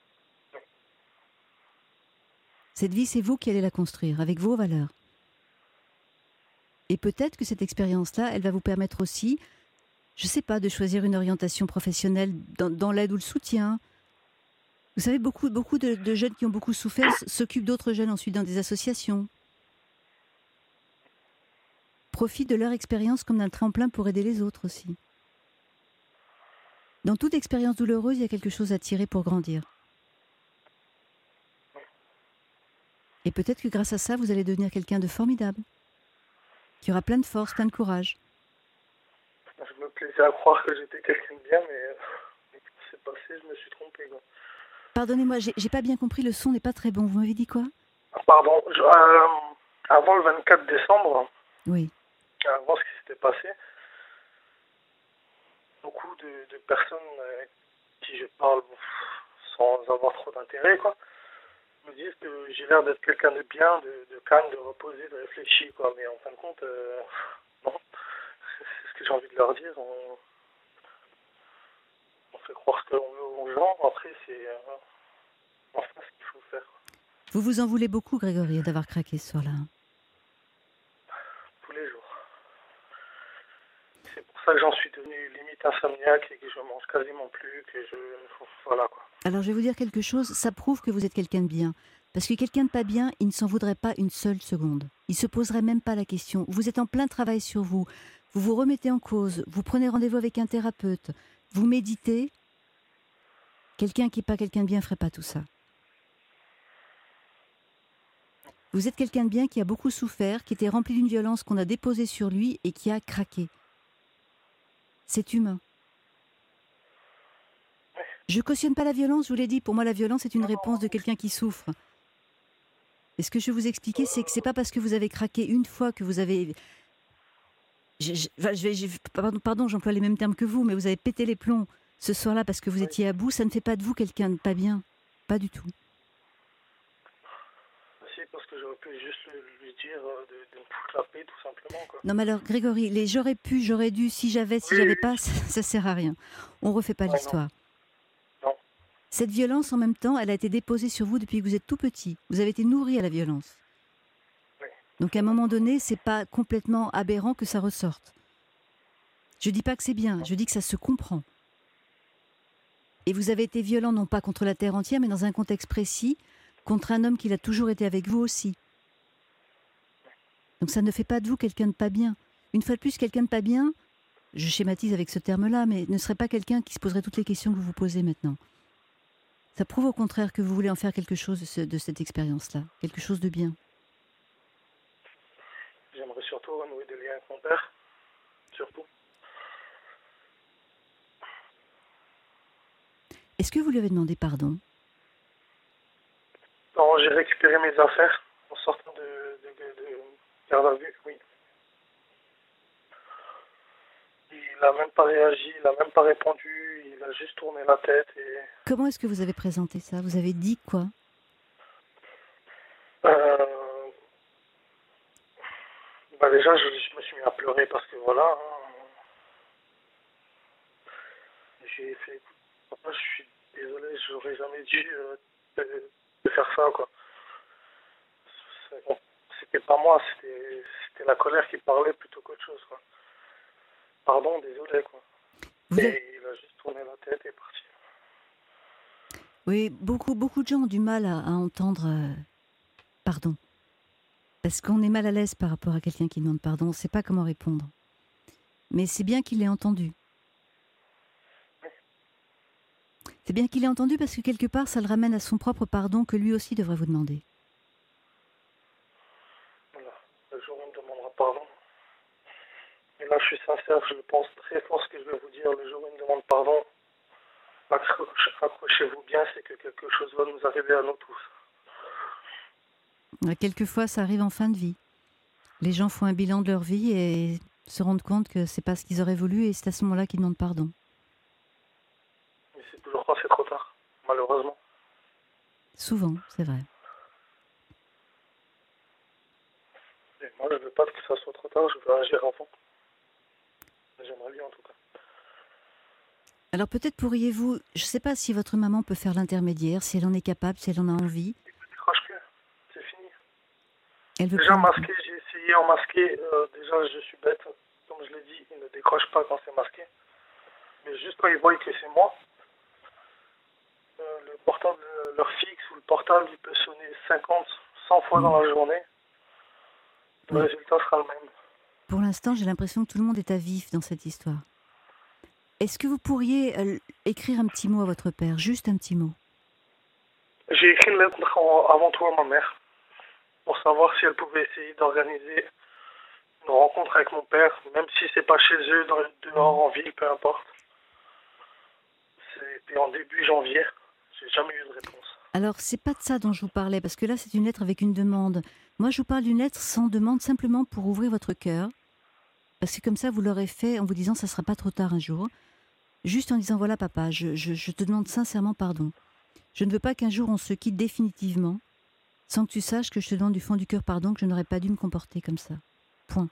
Cette vie, c'est vous qui allez la construire, avec vos valeurs. Et peut-être que cette expérience-là, elle va vous permettre aussi, je ne sais pas, de choisir une orientation professionnelle dans, dans l'aide ou le soutien. Vous savez, beaucoup, beaucoup de, de jeunes qui ont beaucoup souffert s'occupent d'autres jeunes ensuite dans des associations. Profitent de leur expérience comme d'un tremplin pour aider les autres aussi. Dans toute expérience douloureuse, il y a quelque chose à tirer pour grandir. Et peut-être que grâce à ça, vous allez devenir quelqu'un de formidable, qui aura plein de force, plein de courage. Je me plaisais à croire que j'étais quelqu'un de bien, mais mais quand c'est passé, je me suis trompé. Quoi. Pardonnez-moi, j'ai, j'ai pas bien compris, le son n'est pas très bon. Vous m'avez dit quoi? Pardon, je- euh, avant le vingt-quatre décembre, Oui. avant ce qui s'était passé, beaucoup de, de personnes euh, qui je parle sans avoir trop d'intérêt, quoi, me disent que j'ai l'air d'être quelqu'un de bien, de, de calme, de reposé, de réfléchi, quoi. Mais en fin de compte, euh, non. C'est, c'est ce que j'ai envie de leur dire. On, on fait croire ce qu'on veut aux gens. Après, c'est euh, enfin ce qu'il faut faire. Quoi. Vous vous en voulez beaucoup, Grégory, d'avoir craqué ce soir-là. Tous les jours. C'est pour ça que j'en suis devenu limite insomniaque et que je mange quasiment plus, que je... Voilà, quoi. Alors, je vais vous dire quelque chose, ça prouve que vous êtes quelqu'un de bien. Parce que quelqu'un de pas bien, il ne s'en voudrait pas une seule seconde. Il se poserait même pas la question. Vous êtes en plein travail sur vous. Vous vous remettez en cause. Vous prenez rendez-vous avec un thérapeute. Vous méditez. Quelqu'un qui n'est pas quelqu'un de bien ne ferait pas tout ça. Vous êtes quelqu'un de bien qui a beaucoup souffert, qui était rempli d'une violence qu'on a déposée sur lui et qui a craqué. C'est humain. Je cautionne pas la violence, je vous l'ai dit. Pour moi, la violence est une réponse de quelqu'un qui souffre. Et ce que je vais vous expliquer, c'est que c'est pas parce que vous avez craqué une fois que vous avez... Je, je, enfin, je vais, je, pardon, pardon, j'emploie les mêmes termes que vous, mais vous avez pété les plombs ce soir-là parce que vous étiez à bout. Ça ne fait pas de vous quelqu'un de pas bien. Pas du tout. C'est parce que j'aurais pu juste lui dire de, de me foutre la paix, tout simplement, quoi. Non, mais alors, Grégory, les j'aurais pu, j'aurais dû, si j'avais, si Oui, j'avais oui. pas, ça, ça sert à rien. On refait pas Ouais, l'histoire. Non. Non. Cette violence, en même temps, elle a été déposée sur vous depuis que vous êtes tout petit. Vous avez été nourri à la violence. Oui. Donc, à un moment donné, c'est pas complètement aberrant que ça ressorte. Je dis pas que c'est bien, je dis que ça se comprend. Et vous avez été violent, non pas contre la terre entière, mais dans un contexte précis, contre un homme qui a toujours été avec vous aussi. Donc ça ne fait pas de vous quelqu'un de pas bien. Une fois de plus, quelqu'un de pas bien, je schématise avec ce terme-là, mais ne serait pas quelqu'un qui se poserait toutes les questions que vous vous posez maintenant. Ça prouve au contraire que vous voulez en faire quelque chose de, ce, de cette expérience-là, quelque chose de bien. J'aimerais surtout renouer des liens avec mon père. Surtout. Est-ce que vous lui avez demandé pardon? Non, j'ai récupéré mes affaires en sortant de, de, de, de garde à vue, oui. Il n'a même pas réagi, il n'a même pas répondu, il a juste tourné la tête et... Comment est-ce que vous avez présenté ça? Vous avez dit quoi? Euh... Bah déjà, je, je me suis mis à pleurer parce que voilà... Hein, j'ai fait... Papa, je suis désolé, j'aurais jamais dû euh, de, de faire ça, quoi. C'est, bon, c'était pas moi, c'était, c'était la colère qui parlait plutôt qu'autre chose, quoi. Pardon, désolé, quoi. Vous Et avez... il a juste tourné la tête et est parti. Oui, beaucoup, beaucoup de gens ont du mal à, à entendre euh, pardon. Parce qu'on est mal à l'aise par rapport à quelqu'un qui demande pardon, on ne sait pas comment répondre. Mais c'est bien qu'il l'ait entendu. C'est bien qu'il ait entendu parce que quelque part, ça le ramène à son propre pardon que lui aussi devrait vous demander. Voilà. Le jour où il me demandera pardon, là, je suis sincère, je pense très fort ce que je vais vous dire. Le jour où il me demande pardon, accroche- accrochez-vous bien, c'est que quelque chose va nous arriver à nous tous. Quelquefois, ça arrive en fin de vie. Les gens font un bilan de leur vie et se rendent compte que c'est pas ce qu'ils auraient voulu et c'est à ce moment-là qu'ils demandent pardon. Mais c'est toujours quand c'est trop tard, malheureusement. Souvent, c'est vrai. Et moi, je veux pas que ça soit trop tard, je veux agir avant. J'aimerais bien, en tout cas. Alors peut-être pourriez-vous, je ne sais pas si votre maman peut faire l'intermédiaire, si elle en est capable, si elle en a envie. Il ne décroche plus, c'est fini. Elle veut Déjà pas- masqué, j'ai essayé en masqué, euh, déjà je suis bête, comme je l'ai dit, il ne décroche pas quand c'est masqué. Mais juste quand ils voient que c'est moi, euh, le portable euh, leur fixe ou le portable, il peut sonner cinquante, cent fois dans la journée. Le Oui. résultat sera le même. Pour l'instant, j'ai l'impression que tout le monde est à vif dans cette histoire. Est-ce que vous pourriez euh, écrire un petit mot à votre père, juste un petit mot? J'ai écrit une lettre en- avant tout à ma mère pour savoir si elle pouvait essayer d'organiser une rencontre avec mon père, même si c'est pas chez eux, dans, dehors, en ville, peu importe. C'était en début janvier. J'ai jamais eu de réponse. Alors, c'est pas de ça dont je vous parlais, parce que là, c'est une lettre avec une demande. Moi, je vous parle d'une lettre sans demande, simplement pour ouvrir votre cœur. Parce que comme ça, vous l'aurez fait en vous disant, ça sera pas trop tard un jour. Juste en disant, voilà papa, je, je, je te demande sincèrement pardon. Je ne veux pas qu'un jour on se quitte définitivement, sans que tu saches que je te demande du fond du cœur pardon, que je n'aurais pas dû me comporter comme ça. Point.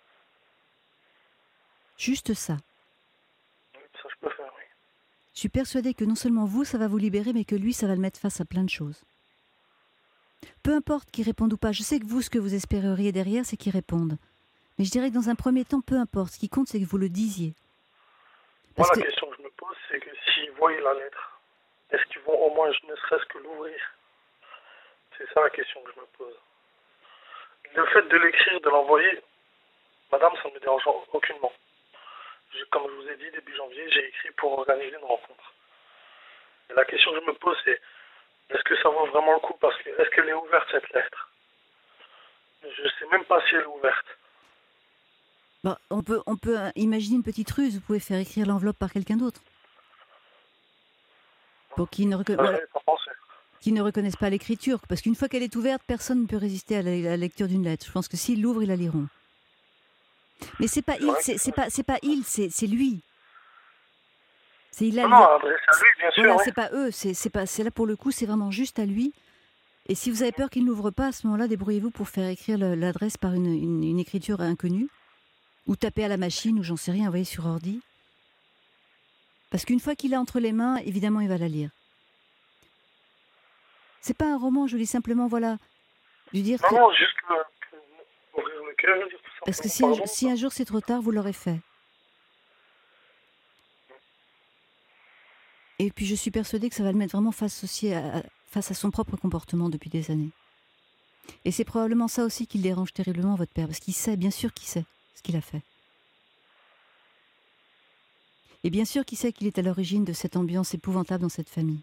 Juste ça. Ça, je peux faire, oui. Je suis persuadée que non seulement vous, ça va vous libérer, mais que lui, ça va le mettre face à plein de choses. Peu importe qu'il réponde ou pas, je sais que vous, ce que vous espéreriez derrière, c'est qu'il réponde. Mais je dirais que dans un premier temps, peu importe, ce qui compte, c'est que vous le disiez. Moi, Parce la que, question que je me pose, c'est que s'ils voient la lettre, est-ce qu'ils vont au moins, ne serait-ce que l'ouvrir? C'est ça la question que je me pose. Le fait de l'écrire, de l'envoyer, madame, ça ne me dérange aucunement. Je- comme je vous ai dit, début janvier, j'ai écrit pour organiser une rencontre. Et la question que je me pose, c'est est-ce que ça vaut vraiment le coup? Parce que est-ce qu'elle est ouverte, cette lettre? Je ne sais même pas si elle est ouverte. bon, on peut, on peut euh, imaginer une petite ruse, vous pouvez faire écrire l'enveloppe par quelqu'un d'autre. Pour qu'il ne, reco- Ça, voilà, j'avais pas pensé. qu'il ne reconnaisse pas l'écriture. Parce qu'une fois qu'elle est ouverte, personne ne peut résister à la, à la lecture d'une lettre. Je pense que s'ils l'ouvrent, ils la liront. Mais c'est pas C'est il, vrai c'est, que c'est ça- pas, c'est pas il, c'est, c'est lui. C'est il a, Non, il a- non, adresse à lui, bien sûr. Voilà, oui. c'est pas eux, c'est, c'est pas, c'est là pour le coup, c'est vraiment juste à lui. Et si vous avez peur qu'il n'ouvre pas, à ce moment-là, débrouillez-vous pour faire écrire le- l'adresse par une, une, une écriture inconnue, ou taper à la machine, ou j'en sais rien, envoyer sur ordi. Parce qu'une fois qu'il l'a entre les mains, évidemment, il va la lire. C'est pas un roman, je vous dis simplement, voilà, lui dire Non, que, non, juste que, que- ouvrir le cœur, dire tout simplement parce que si un, pardon. si un jour c'est trop tard, vous l'aurez fait. Et puis je suis persuadée que ça va le mettre vraiment face, aussi à, à- face à son propre comportement depuis des années. Et c'est probablement ça aussi qui le dérange terriblement, votre père, parce qu'il sait, bien sûr qu'il sait ce qu'il a fait. Et bien sûr qu'il sait qu'il est à l'origine de cette ambiance épouvantable dans cette famille.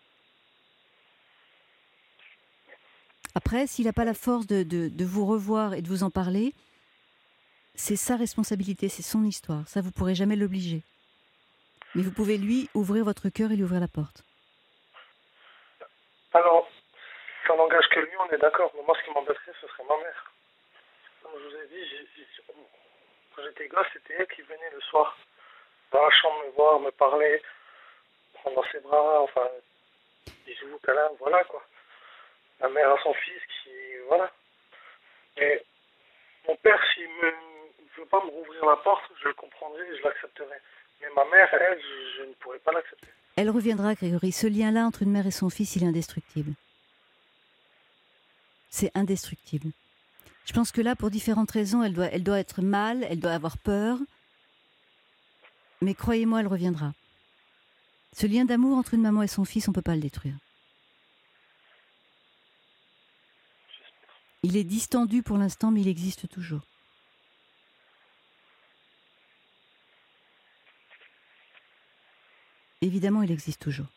Après, s'il n'a pas la force de, de, de vous revoir et de vous en parler, c'est sa responsabilité, c'est son histoire. Ça, vous ne pourrez jamais l'obliger. Mais vous pouvez, lui, ouvrir votre cœur et lui ouvrir la porte. Alors, ça n'engage que lui, on est d'accord. Mais moi, ce qui m'embêterait, ce serait ma mère. Comme je vous ai dit, j'ai- j'ai- quand j'étais gosse, c'était elle qui venait le soir dans la chambre me voir, me parler, prendre dans ses bras, enfin, bisous, câlins, voilà quoi. La mère à son fils qui, voilà. Et mon père, s'il ne veut pas me rouvrir la porte, je le comprendrai, je l'accepterai. Mais ma mère, elle, je, je ne pourrais pas l'accepter. Elle reviendra, Grégory. Ce lien-là entre une mère et son fils, il est indestructible. C'est indestructible. Je pense que là, pour différentes raisons, elle doit, elle doit être mal, elle doit avoir peur. Mais croyez-moi, elle reviendra. Ce lien d'amour entre une maman et son fils, on ne peut pas le détruire. Il est distendu pour l'instant, mais il existe toujours. Évidemment, il existe toujours.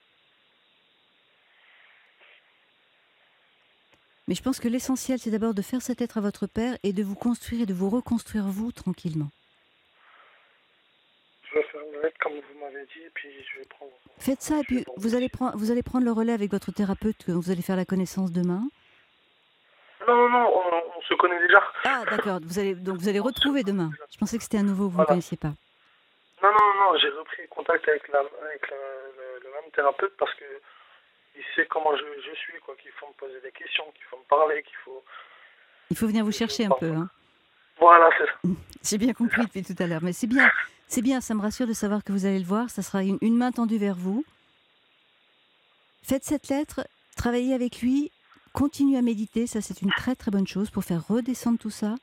Mais je pense que l'essentiel, c'est d'abord de faire cette lettre à votre père et de vous construire et de vous reconstruire vous tranquillement. vais être comme vous m'avez dit, et puis je vais prendre... Faites ça, et puis vous allez, prendre, vous allez prendre le relais avec votre thérapeute, que vous allez faire la connaissance demain. Non, non, non, on, on se connaît déjà. Ah, d'accord, vous allez, donc vous allez retrouver demain. Je pensais que c'était un nouveau que vous Voilà. ne connaissiez pas. Non, non, non, j'ai repris contact avec, la, avec la, le, le même thérapeute parce que il sait comment je, je suis, quoi, qu'il faut me poser des questions, qu'il faut me parler, qu'il faut... Il faut venir vous chercher un peu, hein. Voilà, c'est ça. J'ai bien compris depuis tout à l'heure, mais c'est bien, c'est bien, ça me rassure de savoir que vous allez le voir, ça sera une, une main tendue vers vous. Faites cette lettre, travaillez avec lui, continuez à méditer, ça c'est une très très bonne chose pour faire redescendre tout ça.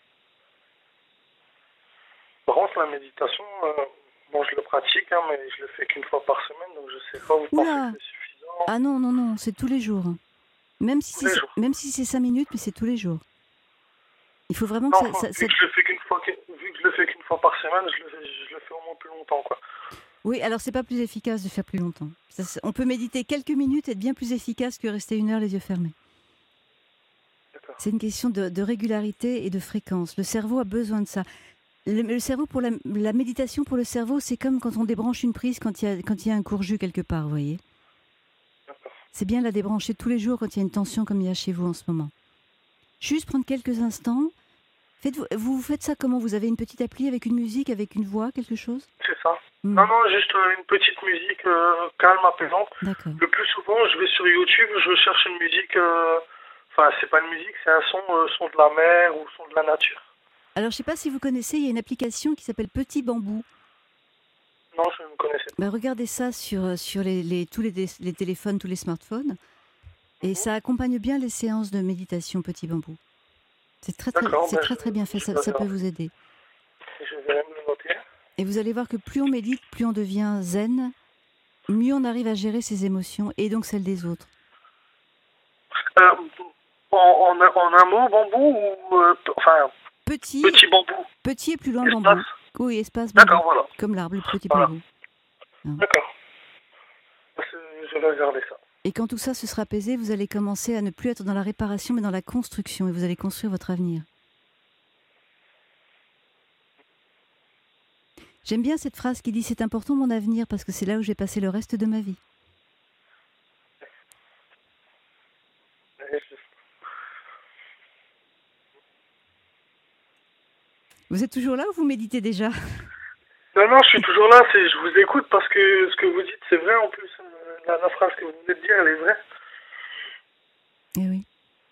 Par contre, la méditation, euh, bon, je le pratique, hein, mais je le fais qu'une fois par semaine, donc je sais pas, vous pensez Oula. que c'est suffisant? Ah non, non, non, c'est tous les jours. Même si Tous les c'est, jours. même si c'est cinq minutes, mais c'est tous les jours. Il faut vraiment que Non, ça... ça- vu, ça- que je le fais qu'une fois, que- vu que je le fais qu'une fois par semaine, je le, fais, je le fais au moins plus longtemps, quoi. Oui, alors c'est pas plus efficace de faire plus longtemps. Ça, c'est- on peut méditer quelques minutes et être bien plus efficace que rester une heure les yeux fermés. D'accord. C'est une question de, de régularité et de fréquence. Le cerveau a besoin de ça. Le, le cerveau pour la, la méditation pour le cerveau, c'est comme quand on débranche une prise quand il y a, quand il y a un court-jus quelque part, vous voyez. D'accord. C'est bien de la débrancher tous les jours quand il y a une tension comme il y a chez vous en ce moment. Juste prendre quelques instants. Faites-vous, vous faites ça comment? Vous avez une petite appli avec une musique, avec une voix, quelque chose? C'est ça. Hmm. Non, non, juste euh, une petite musique euh, calme, apaisante. D'accord. Le plus souvent, je vais sur YouTube, je cherche une musique... euh, Enfin, c'est pas une musique, c'est un son, euh, son de la mer ou son de la nature. Alors, je ne sais pas si vous connaissez, il y a une application qui s'appelle Petit Bambou. Non, je ne connaissais pas. Ben, regardez ça sur, sur les, les- tous les, les téléphones, tous les smartphones. Et Mhm. ça accompagne bien les séances de méditation Petit Bambou. C'est très très, D'accord, c'est ben très, je- très bien fait, je ça, vais ça peut regarder. vous aider. Je vais même le noter. Et vous allez voir que plus on médite, plus on devient zen, mieux on arrive à gérer ses émotions et donc celles des autres. Euh, en, en, en un mot, bambou ou... euh, p- enfin, Petit, petit bambou. petit et plus loin Espace. bambou. Oui, espace bambou. D'accord, voilà. Comme l'arbre, le petit Voilà. bambou. D'accord. C'est- Je vais regarder ça. Et quand tout ça se sera apaisé, vous allez commencer à ne plus être dans la réparation, mais dans la construction. Et vous allez construire votre avenir. J'aime bien cette phrase qui dit « C'est important mon avenir parce que c'est là où j'ai passé le reste de ma vie. Et je- » Vous êtes toujours là ou vous méditez déjà? Non, non, je suis toujours là, c'est, je vous écoute parce que ce que vous dites, c'est vrai en plus. Euh, La, la phrase que vous venez de dire, elle est vraie. Eh oui.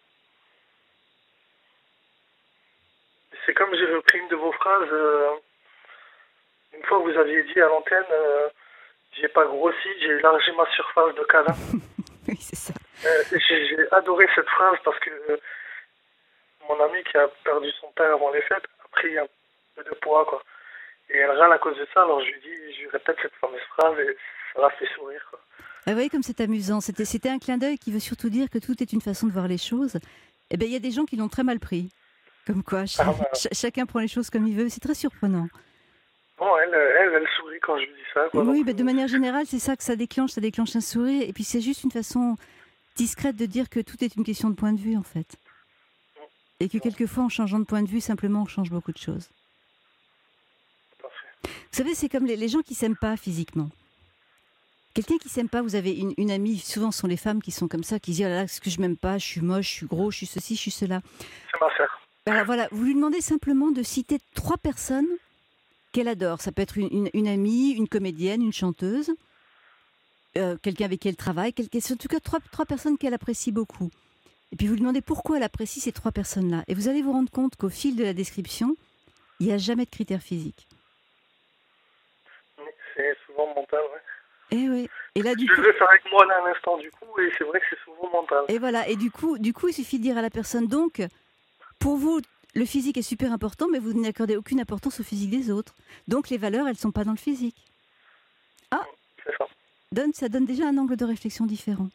C'est comme j'ai repris une de vos phrases. euh, une fois, vous aviez dit à l'antenne, euh, j'ai pas grossi, j'ai élargi ma surface de câlin. Oui, c'est ça. Euh, j'ai, j'ai adoré cette phrase parce que euh, mon ami qui a perdu son père avant les fêtes a pris un peu de poids, quoi. Et elle râle à cause de ça, alors je lui dis, je lui répète cette fameuse phrase et ça l'a fait sourire, quoi. Ah, vous voyez comme c'est amusant. C'était, c'était un clin d'œil qui veut surtout dire que tout est une façon de voir les choses. Eh bien, il y a des gens qui l'ont très mal pris. Comme quoi, ch- Ah, bah. ch- chacun prend les choses comme il veut. C'est très surprenant. Bon, elle, elle, elle sourit quand je lui dis ça, quoi. Oui, Donc, bah, de manière générale, c'est ça que ça déclenche. Ça déclenche un sourire. Et puis, c'est juste une façon discrète de dire que tout est une question de point de vue, en fait. Et que quelquefois, en changeant de point de vue, simplement, on change beaucoup de choses. parfait. Vous savez, c'est comme les, les gens qui s'aiment pas physiquement. Quelqu'un qui s'aime pas, vous avez une, une amie, souvent ce sont les femmes qui sont comme ça, qui disent « Ah là là, est-ce que je m'aime pas, je suis moche, je suis gros, je suis ceci, je suis cela ». C'est ma sœur. Alors voilà, vous lui demandez simplement de citer trois personnes qu'elle adore. Ça peut être une, une- une amie, une comédienne, une chanteuse, euh, quelqu'un avec qui elle travaille, quelqu'un, en tout cas trois, trois personnes qu'elle apprécie beaucoup. Et puis vous lui demandez pourquoi elle apprécie ces trois personnes-là. Et vous allez vous rendre compte qu'au fil de la description, il n'y a jamais de critères physiques. Oui, c'est souvent mental, ouais. Et oui. Et là, du Je coup, vais faire avec moi là à l'instant, du coup, et c'est vrai que c'est souvent mental. et voilà. Et du coup, du coup, il suffit de dire à la personne donc, pour vous, le physique est super important, mais vous n'accordez aucune importance au physique des autres. Donc les valeurs, elles sont pas dans le physique. C'est ça. Donne, ça donne déjà un angle de réflexion différent.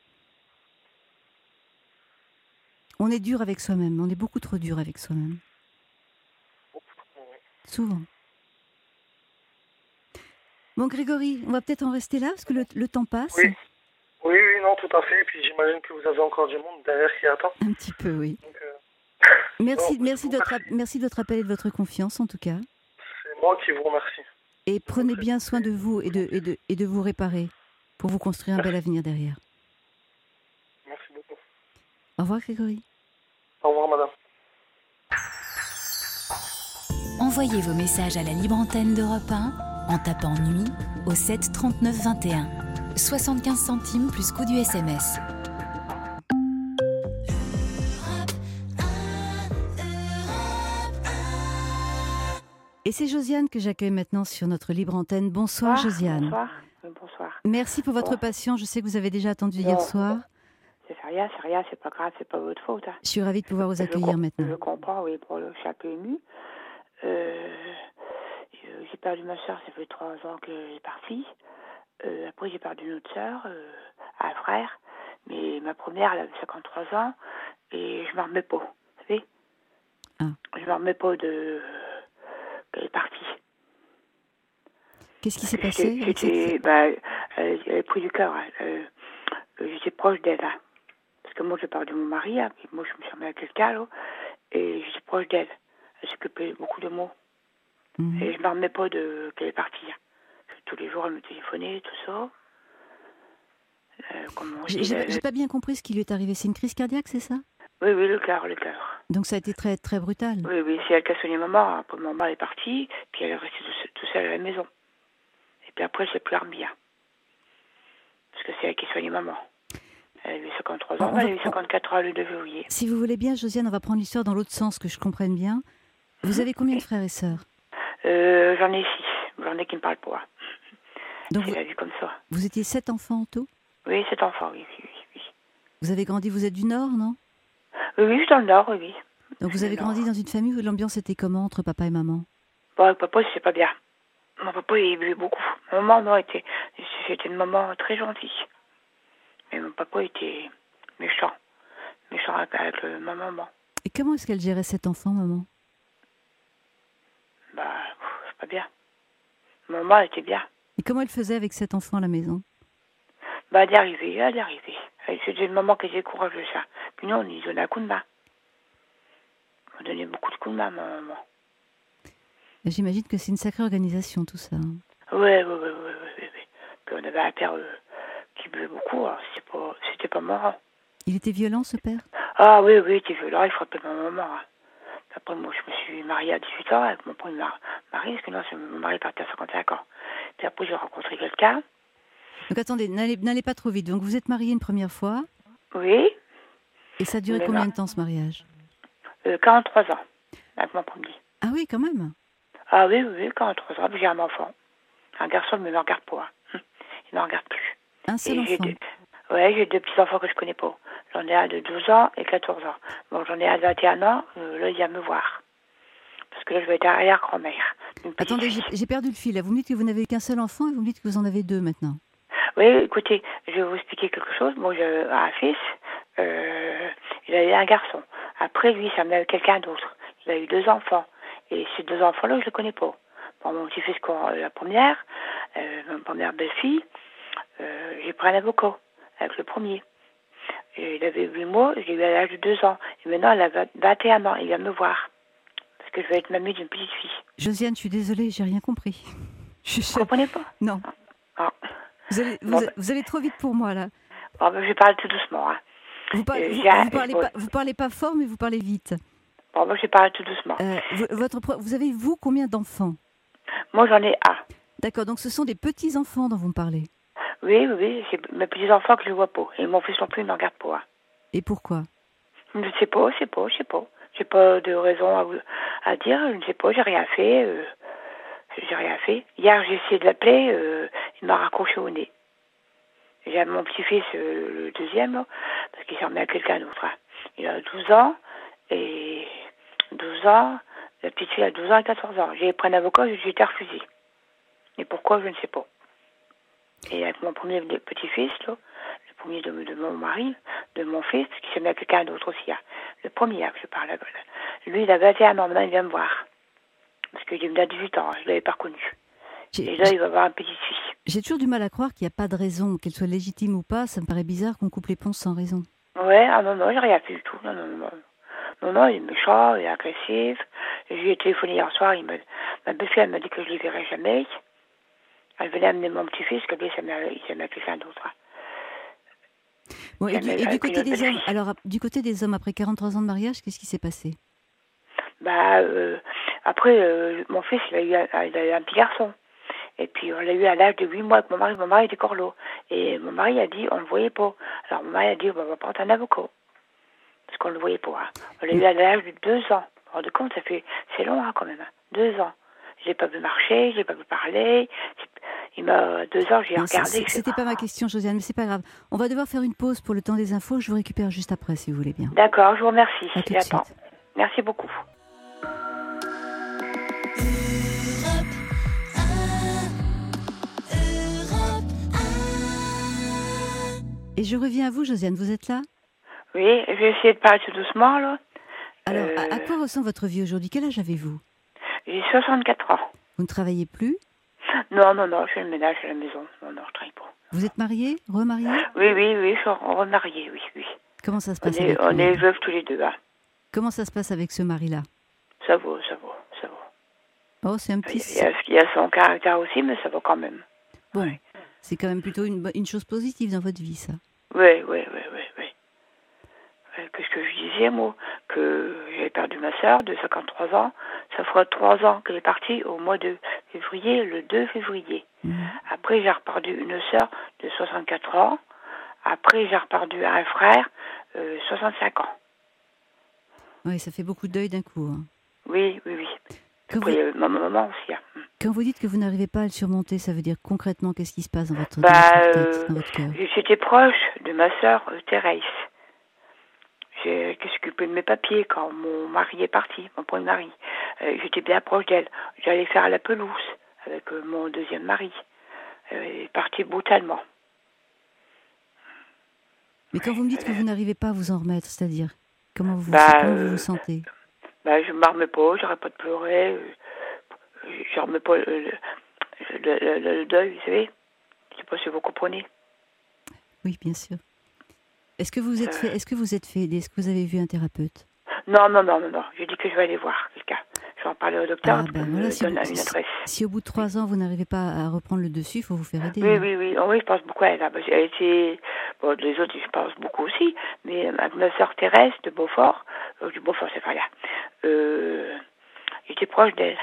On est dur avec soi-même, on est beaucoup trop dur avec soi-même. Souvent. Bon, Grégory, on va peut-être en rester là, parce que le, le temps passe. Oui. Oui, oui, non, tout à fait. Et puis j'imagine que vous avez encore du monde derrière qui attend. Un petit peu, oui. Donc, euh, Merci, Bon, merci, de votre, merci. merci de votre appel et de votre confiance, en tout cas. c'est moi qui vous remercie. Et prenez bien soin de vous et de, et de, et de vous réparer pour vous construire un bel avenir derrière. Merci beaucoup. Au revoir Grégory. Au revoir madame. Envoyez vos messages à la libre antenne d'Europe un en tapant nuit au sept trente-neuf vingt et un. soixante-quinze centimes plus coût du S M S. Et c'est Josiane que j'accueille maintenant sur notre libre antenne. Bonsoir, Bonsoir, Josiane. Bonsoir. Oui, bonsoir. Merci pour votre Bon. patience. Je sais que vous avez déjà attendu Non. hier soir. C'est rien, c'est rien, c'est pas grave, c'est pas votre faute. Hein. Je suis ravie de pouvoir vous Je accueillir com- maintenant. Je comprends, oui, pour le, je suis un peu émue. Euh, je- j'ai perdu ma soeur, ça fait trois ans qu'elle est partie. Euh, après, j'ai perdu une autre soeur, euh, un frère. Mais ma première, elle avait cinquante-trois ans et je m'en remets pas. Vous savez Ah. Je m'en remets pas de qu'elle est partie. Qu'est-ce qui s'est J'étais- passé avec J'étais, cette... bah, elle, elle est prise du cœur. Hein. Euh, euh, j'étais proche d'elle. Hein. Parce que moi, j'ai perdu mon mari, hein, puis moi, je me suis remis à quelqu'un, là, et j'étais proche d'elle. Elle s'occupait beaucoup de moi. Mhm. Et je ne me remets pas de qu'elle est partie. Hein. Tous les jours, elle me téléphonait, tout ça. Euh, comment on J'ai dit, j'ai le- pas- j'ai pas bien compris ce qui lui est arrivé. C'est une crise cardiaque, c'est ça? Oui, oui, le cœur, le cœur. Donc ça a été très, très brutal. Oui, oui, c'est elle qui a soigné maman. Après, maman est partie, puis elle est restée tout, tout seule à la maison. Et puis après, elle s'est plus remise. Hein. Parce que c'est elle qui soignait maman. Elle avait cinquante-trois On- ans, on elle va- avait cinquante-quatre ans le deux février. Si vous voulez bien, Josiane, on va prendre l'histoire dans l'autre sens, que je comprenne bien. Vous avez combien de frères et sœurs? Euh, j'en ai six. J'en ai qui ne me parlent pas. Donc C'est vous, la vie comme ça. vous étiez sept enfants en tout? Oui, cet enfant, oui, oui, oui. oui. Vous avez grandi, vous êtes du Nord, non? Oui, oui, je suis dans le Nord, oui, oui. Donc vous avez Non. grandi dans une famille où l'ambiance était comment entre papa et maman? Bon, avec papa, c'est pas bien. Mon papa, il buvait beaucoup. Mon maman, non, était, c'était une maman très gentille. Mais mon papa était méchant. Méchant avec, avec le- ma maman. Et comment est-ce qu'elle gérait cet enfant, maman? Bah, pff, c'est pas bien. Maman, elle était bien. Et comment elle faisait avec cet enfant à la maison? Bah, elle est arrivée, elle est arrivée. Elle- C'était une maman qui était courageuse, ça. Puis nous, on lui donnait un coup de main. On donnait beaucoup de coups de main à ma maman. J'imagine que c'est une sacrée organisation, tout ça. Oui, oui, oui, oui, oui, oui, oui. Puis on avait un père euh, qui buvait beaucoup, alors c'était pas, c'était pas marrant. Il était violent, ce père? Ah oui, oui, il était violent, il frappait ma maman. Hein. Après, moi, je me suis mariée à dix-huit ans avec mon premier mar- mari, parce que non, c'est- mon mari est parti à cinquante-cinq ans. Puis après, j'ai rencontré quelqu'un. Donc attendez, n'allez n'allez pas trop vite. Donc vous êtes mariés une première fois, Oui, et ça a duré Mais combien non. de temps, ce mariage? euh, quarante-trois ans, avec mon premier. Ah oui, quand même. Ah oui, oui, oui, quarante-trois ans, puis j'ai un enfant. Un garçon, mais il ne me regarde pas. Hein. Il ne me regarde plus. Un seul Et j'ai enfant. deux, ouais, j'ai deux petits-enfants que je connais pas. J'en ai un de douze ans et quatorze ans. Bon, j'en ai un de vingt et un ans, euh, là, il vient me voir. Parce que là, je vais être arrière-grand-mère. Une petite Attendez, j'ai fille. j'ai perdu le fil. Là. Vous me dites que vous n'avez qu'un seul enfant, et vous me dites que vous en avez deux maintenant. Oui, écoutez, je vais vous expliquer quelque chose. Moi, j'ai un fils, euh, il avait un garçon. Après, lui, ça met avec quelqu'un d'autre. Il a eu deux enfants. Et ces deux enfants-là, je ne les connais pas. Bon, mon petit-fils, quand, euh, la première, euh, ma première belle-fille, euh, j'ai pris un avocat avec le premier. Et il avait huit mois, je l'ai eu à l'âge de deux ans. Et maintenant, elle a vingt et un ans. Il vient me voir. Parce que je vais être mamie d'une petite fille. Josiane, je suis désolée, j'ai rien compris. Je, Vous comprenez pas? Non, Ah. vous allez, vous, Bon, a- vous allez trop vite pour moi là. Bon, ben, je parle tout doucement. Hein. Vous, par- Euh, vous- j'ai un- vous parlez bon. pas, vous parlez pas fort, mais vous parlez vite. Bon, ben, je parle tout doucement. Euh, vo- votre, pro- vous avez, vous, combien d'enfants? Moi, j'en ai un. D'accord, donc ce sont des petits-enfants dont vous me parlez. Oui, oui, oui, c'est mes petits-enfants que je ne vois pas. Et mon fils non plus, il ne me regarde pas. Hein. Et pourquoi? Je ne sais pas, je sais pas, je sais pas. J'ai pas de raison à, vous- à dire, je ne sais pas, j'ai rien fait. Euh, j'ai rien fait. Hier, j'ai essayé de l'appeler, euh, il m'a raccroché au nez. J'ai mon petit-fils, euh, le deuxième, là, parce qu'il s'en remet à quelqu'un d'autre. Hein. Il a douze ans, et douze ans, la petite fille a douze ans et quatorze ans. J'ai pris un avocat, j'ai été refusée. Et pourquoi, je ne sais pas. Et avec mon premier petit-fils, là, le premier de, de mon mari, de mon fils, qui s'est mis à quelqu'un d'autre aussi, hein. Le premier, hein, que je parle, là, lui, il a vingt et un ans, maintenant il vient me voir. Parce qu'il est venu à dix-huit ans, hein, je ne l'avais pas reconnu. J'ai Et là, il va avoir une petite fille. j'ai toujours du mal à croire qu'il n'y a pas de raison, qu'elle soit légitime ou pas. Ça me paraît bizarre qu'on coupe les ponts sans raison. Ouais, ah non, non, j'ai rien fait du tout. Non, non, non. Non, non, il est méchant, il est agressif. Je lui ai téléphoné hier soir, il m'a, ma belle-fille, elle m'a dit que je ne les verrai jamais. Elle venait amener mon petit-fils, que lui, ça m'a avec quelqu'un d'autre. Hein. Bon, et, du, et du côté des hommes, alors du côté des hommes, après quarante-trois ans de mariage, qu'est-ce qui s'est passé? Bah, euh, après, euh, mon fils, il a, eu un, il a eu un petit garçon. Et puis, on l'a eu à l'âge de huit mois avec mon mari. Mon mari était corlo. Et mon mari a dit, on ne le voyait pas. Alors, mon mari a dit, on va prendre un avocat. Parce qu'on ne le voyait pas. Hein. On l'a eu à l'âge de deux ans. Vous vous rendez compte, ça fait, c'est long, hein, quand même. Hein. Deux ans. Je n'ai pas pu marcher, je n'ai pas pu parler. Il m'a deux ans, j'ai regardé. C'était pas ma question, Josiane, mais c'est pas grave. On va devoir faire une pause pour le temps des infos. Je vous récupère juste après, si vous voulez bien. D'accord, je vous remercie. À tout de suite. Merci beaucoup. Et je reviens à vous, Josiane, vous êtes là? Oui, je vais essayer de parler tout doucement, là. Alors, euh... à, à quoi ressemble votre vie aujourd'hui? Quel âge avez-vous? J'ai soixante-quatre ans. Vous ne travaillez plus? Non, non, non, je fais le ménage à la maison. Non, non, je travaille pas. Vous êtes marié? Remarié? Oui, oui, oui, je suis remariée, oui, oui. Comment ça se passe on est, avec On lui? est veuves tous les deux, hein. Comment ça se passe avec ce mari-là? Ça vaut, ça vaut, ça vaut. Oh, c'est un petit... Il y, a, il y a son caractère aussi, mais ça vaut quand même. Bon, ouais. C'est quand même plutôt une, une chose positive dans votre vie, ça. Oui, oui, oui, oui, oui. Qu'est-ce que je disais, moi? Que j'avais perdu ma sœur de cinquante-trois ans. Ça fera trois ans qu'elle est partie au mois de février, le deux février. Mmh. Après, j'ai reperdu une sœur de soixante-quatre ans. Après, j'ai reperdu un frère, euh, soixante-cinq ans. Oui, ça fait beaucoup de deuil d'un coup. Hein. Oui, oui, oui. Quand Après, vous... euh, ma maman aussi. Hein. Quand vous dites que vous n'arrivez pas à le surmonter, ça veut dire concrètement qu'est-ce qui se passe dans votre, bah, dans votre tête, euh, dans votre cœur? J'étais proche de ma sœur euh, Thérèse. J'ai s'occupé de mes papiers quand mon mari est parti, mon premier mari. Euh, j'étais bien proche d'elle. J'allais faire la pelouse avec euh, mon deuxième mari. Euh, il est parti brutalement. Mais quand vous me dites que vous n'arrivez pas à vous en remettre, c'est-à-dire comment vous, bah, comment vous euh, vous sentez? Bah, je ne m'en remets pas, j'arrête pas de pleurer. Je ne remets pas le, le, le, le, le deuil, vous savez. Je ne sais pas si vous comprenez. Oui, bien sûr. Est-ce que vous êtes euh... fait, est-ce que vous êtes fait aider? Est-ce que vous avez vu un thérapeute? Non, non, non, non, non. J'ai dit que je vais aller voir quelqu'un. Je vais en parler au docteur. Ah, ben voilà, me si, donne vous, une si, adresse. si au bout de trois ans vous n'arrivez pas à reprendre le dessus, il faut vous faire aider. Oui, hein. oui, oui. Oh, oui, je pense beaucoup à elle. Elle a été... Bon, les autres, je pense beaucoup aussi. Mais ma sœur Thérèse de Beaufort, euh, du Beaufort, c'est pas là. Euh, j'étais proche d'elle.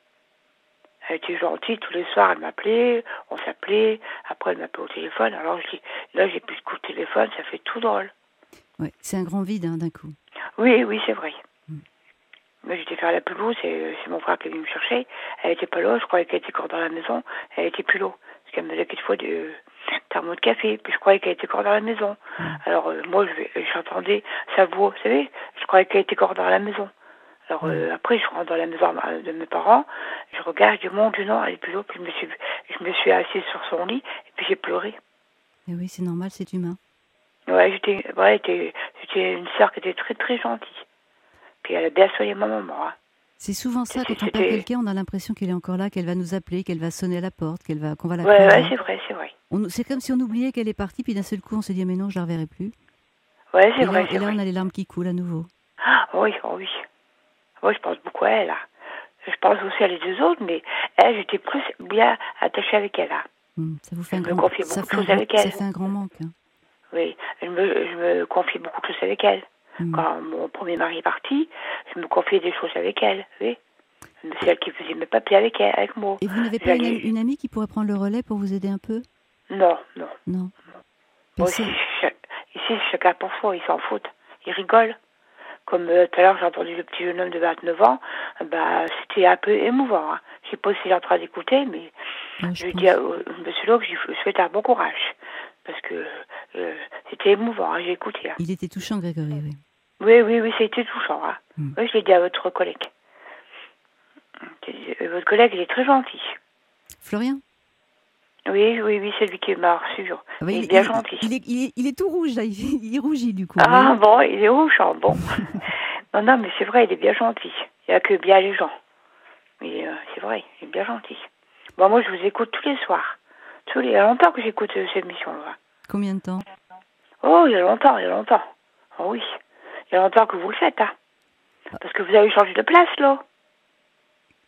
Elle était gentille. Tous les soirs, elle m'appelait. On s'appelait. Après, elle m'appelait au téléphone. Alors, je dis, là, j'ai plus de coup de téléphone. Ça fait tout drôle. Ouais, c'est un grand vide hein, d'un coup. Oui, oui, c'est vrai. Mm. Mais j'étais faire la pelouse et c'est mon frère qui est venu me chercher. Elle était pas là. Je croyais qu'elle était encore dans la maison. Elle était plus là. Parce qu'elle me faisait quelquefois du thermo de café. Puis je croyais qu'elle était encore dans la maison. Mm. Alors, euh, moi, je j'entendais sa voix. Vous savez, je croyais qu'elle était encore dans la maison. Alors mmh. euh, après, je rentre dans la maison de mes parents, je regarde, je monte du nord, elle est plus haut, puis je me suis, je me suis assise sur son lit, et puis j'ai pleuré. Et oui, c'est normal, c'est humain. Ouais, j'étais, ouais, j'étais, j'étais une sœur qui était très très gentille. Puis elle a bien soigné ma maman. Hein. C'est souvent ça, c'était, quand on c'était... perd quelqu'un, on a l'impression qu'elle est encore là, qu'elle va nous appeler, qu'elle va sonner à la porte, qu'elle va, qu'on va la Ouais, prendre. ouais, c'est vrai, c'est vrai. On, c'est comme si on oubliait qu'elle est partie, puis d'un seul coup, on se dit, mais non, je la reverrai plus. Ouais, c'est et vrai, là, c'est Et là, vrai. on a les larmes qui coulent à nouveau. Ah, oui, oh, oui. Oui, je pense beaucoup à elle. Hein. Je pense aussi à les deux autres, mais elle, j'étais plus bien attachée avec elle. Hein. Mmh, ça vous fait, un je grand... me confiais beaucoup ça de fait choses un... avec elle. Ça fait un grand manque. Hein. Oui, je me, je me confiais beaucoup de choses avec elle. Mmh. Quand mon premier mari est parti, je me confiais des choses avec elle. Oui. C'est elle qui faisait mes papiers avec elle, avec moi. Et vous n'avez pas une, une amie qui pourrait prendre le relais pour vous aider un peu? Non, non. Non. Moi, ici, chaque, ici, chacun pour soi, ils s'en foutent. Ils rigolent. Comme euh, tout à l'heure, j'ai entendu le petit jeune homme de vingt-neuf ans, bah, c'était un peu émouvant. Hein. Je ne sais pas s'il est en train d'écouter, mais ouais, je, je dis à euh, monsieur Loc, je lui souhaite un bon courage. Parce que euh, c'était émouvant, hein, j'ai écouté. Hein. Il était touchant, Grégory, oui. Oui, oui, oui, c'était touchant. Hein. Mm. Oui, je l'ai dit à votre collègue. Votre collègue, il est très gentil. Florian? Oui, oui, oui, c'est lui qui m'a reçu. Ah bah, il, il est bien il, gentil. Il est, il, est, il est tout rouge, là. Il, il rougit, du coup. Ah, oui. bon, il est rouge, hein, bon. non, non, mais c'est vrai, il est bien gentil. Il n'y a que bien les gens. Mais euh, c'est vrai, il est bien gentil. Bon, moi, je vous écoute tous les soirs. Tous les... Il y a longtemps que j'écoute euh, cette émission-là. Combien de temps? Oh, il y a longtemps, il y a longtemps. Oh oui, il y a longtemps que vous le faites, hein. Parce que vous avez changé de place, là.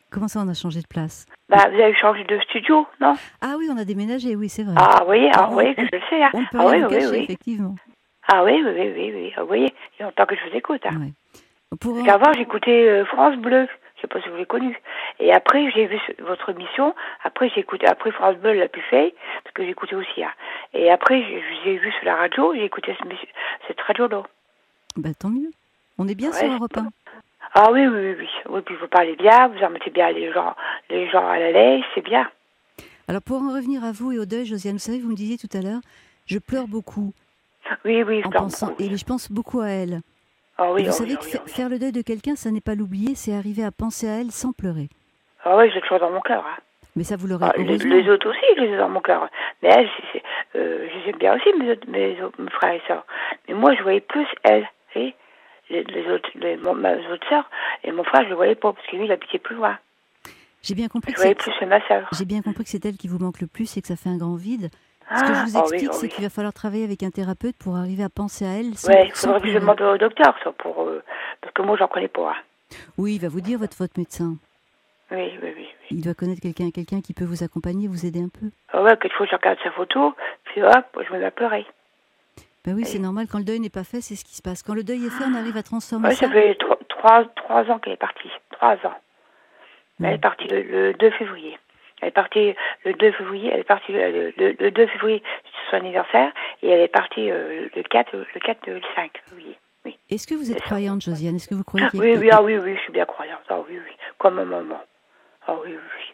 Comment ça, on a changé de place? Bah, vous avez changé de studio, non? Ah oui, on a déménagé, oui, c'est vrai. Ah oui, ah, On- oui, on- je le sais. Hein. On ne peut Ah rien oui, vous oui, cacher, oui. effectivement. Ah oui, oui, oui, oui, oui. Ah, vous voyez, il y a longtemps que je vous écoute. Hein. Ouais. Pour... Parce qu'avant, j'écoutais euh, France Bleu. Je sais pas si vous l'avez connu. Et après, j'ai vu ce- votre émission. Après, j'ai écouté. Après, France Bleu l'a plus fait parce que j'écoutais aussi. Hein. Et après, j'ai, j'ai vu sur la radio. J'ai écouté ce, cette radio-là. Bah, tant mieux. On est bien Ouais, sur Europe un. Ah oui, oui, oui, oui. Oui, puis vous parlez bien. Vous en mettez bien les gens, les gens à la l'aise. C'est bien. Alors, pour en revenir à vous et au deuil, Josiane, vous savez, vous me disiez tout à l'heure, je pleure beaucoup. Oui, oui. En pensant, et je pense beaucoup à elle. Ah oui, et vous ah savez oui, que ah oui, fa- ah oui. faire le deuil de quelqu'un, ça n'est pas l'oublier, c'est arriver à penser à elle sans pleurer. Ah oui, j'ai toujours dans mon cœur. Hein. Mais ça, vous l'aurez Ah, les, heureusement. les autres aussi, je les ai dans mon cœur. Mais elle, c'est, c'est, euh, je les aime bien aussi, mes, autres, mes, autres- mes frères et sœurs. Mais moi, je voyais plus elle. Vous voyez, les, les autres, les, mon, mes autres sœurs et mon frère, je le voyais pas, parce que lui, il habitait plus loin. J'ai bien compris Je que voyais c'est... plus ma sœur. J'ai bien compris que c'est elle qui vous manque le plus et que ça fait un grand vide. Ce que je Ah, vous ah explique, oui, ah c'est oui. qu'il va falloir travailler avec un thérapeute pour arriver à penser à elle sans, Ouais, il sans faudrait que je pleurer. demande au docteur, ça, pour, euh, parce que moi, j'en connais pas. Hein. Oui, il va vous dire, votre, votre médecin. Oui, oui, oui. oui. Il doit connaître quelqu'un quelqu'un qui peut vous accompagner, vous aider un peu. Ah ouais, quelquefois, je regarde sa photo, puis hop, je me mets à pleurer. Ben oui, Oui. c'est normal. Quand le deuil n'est pas fait, c'est ce qui se passe. Quand le deuil est fait, on arrive à transformer Ouais, ça. ça fait trois, trois, trois ans qu'elle est partie. Trois ans. Elle est Mm. partie le, le deux février. Elle est partie le deux février. Elle est partie le, le, le deux février, c'est son anniversaire, et elle est partie euh, le quatre, le quatre, le cinq février. Oui. Est-ce que vous êtes C'est ça. croyante, Josiane? Est-ce que vous croyez qu'il y a- Oui, oui, ah oui, oui, je suis bien croyante. Ah oui, oui, comme ma maman. Ah oui, oui,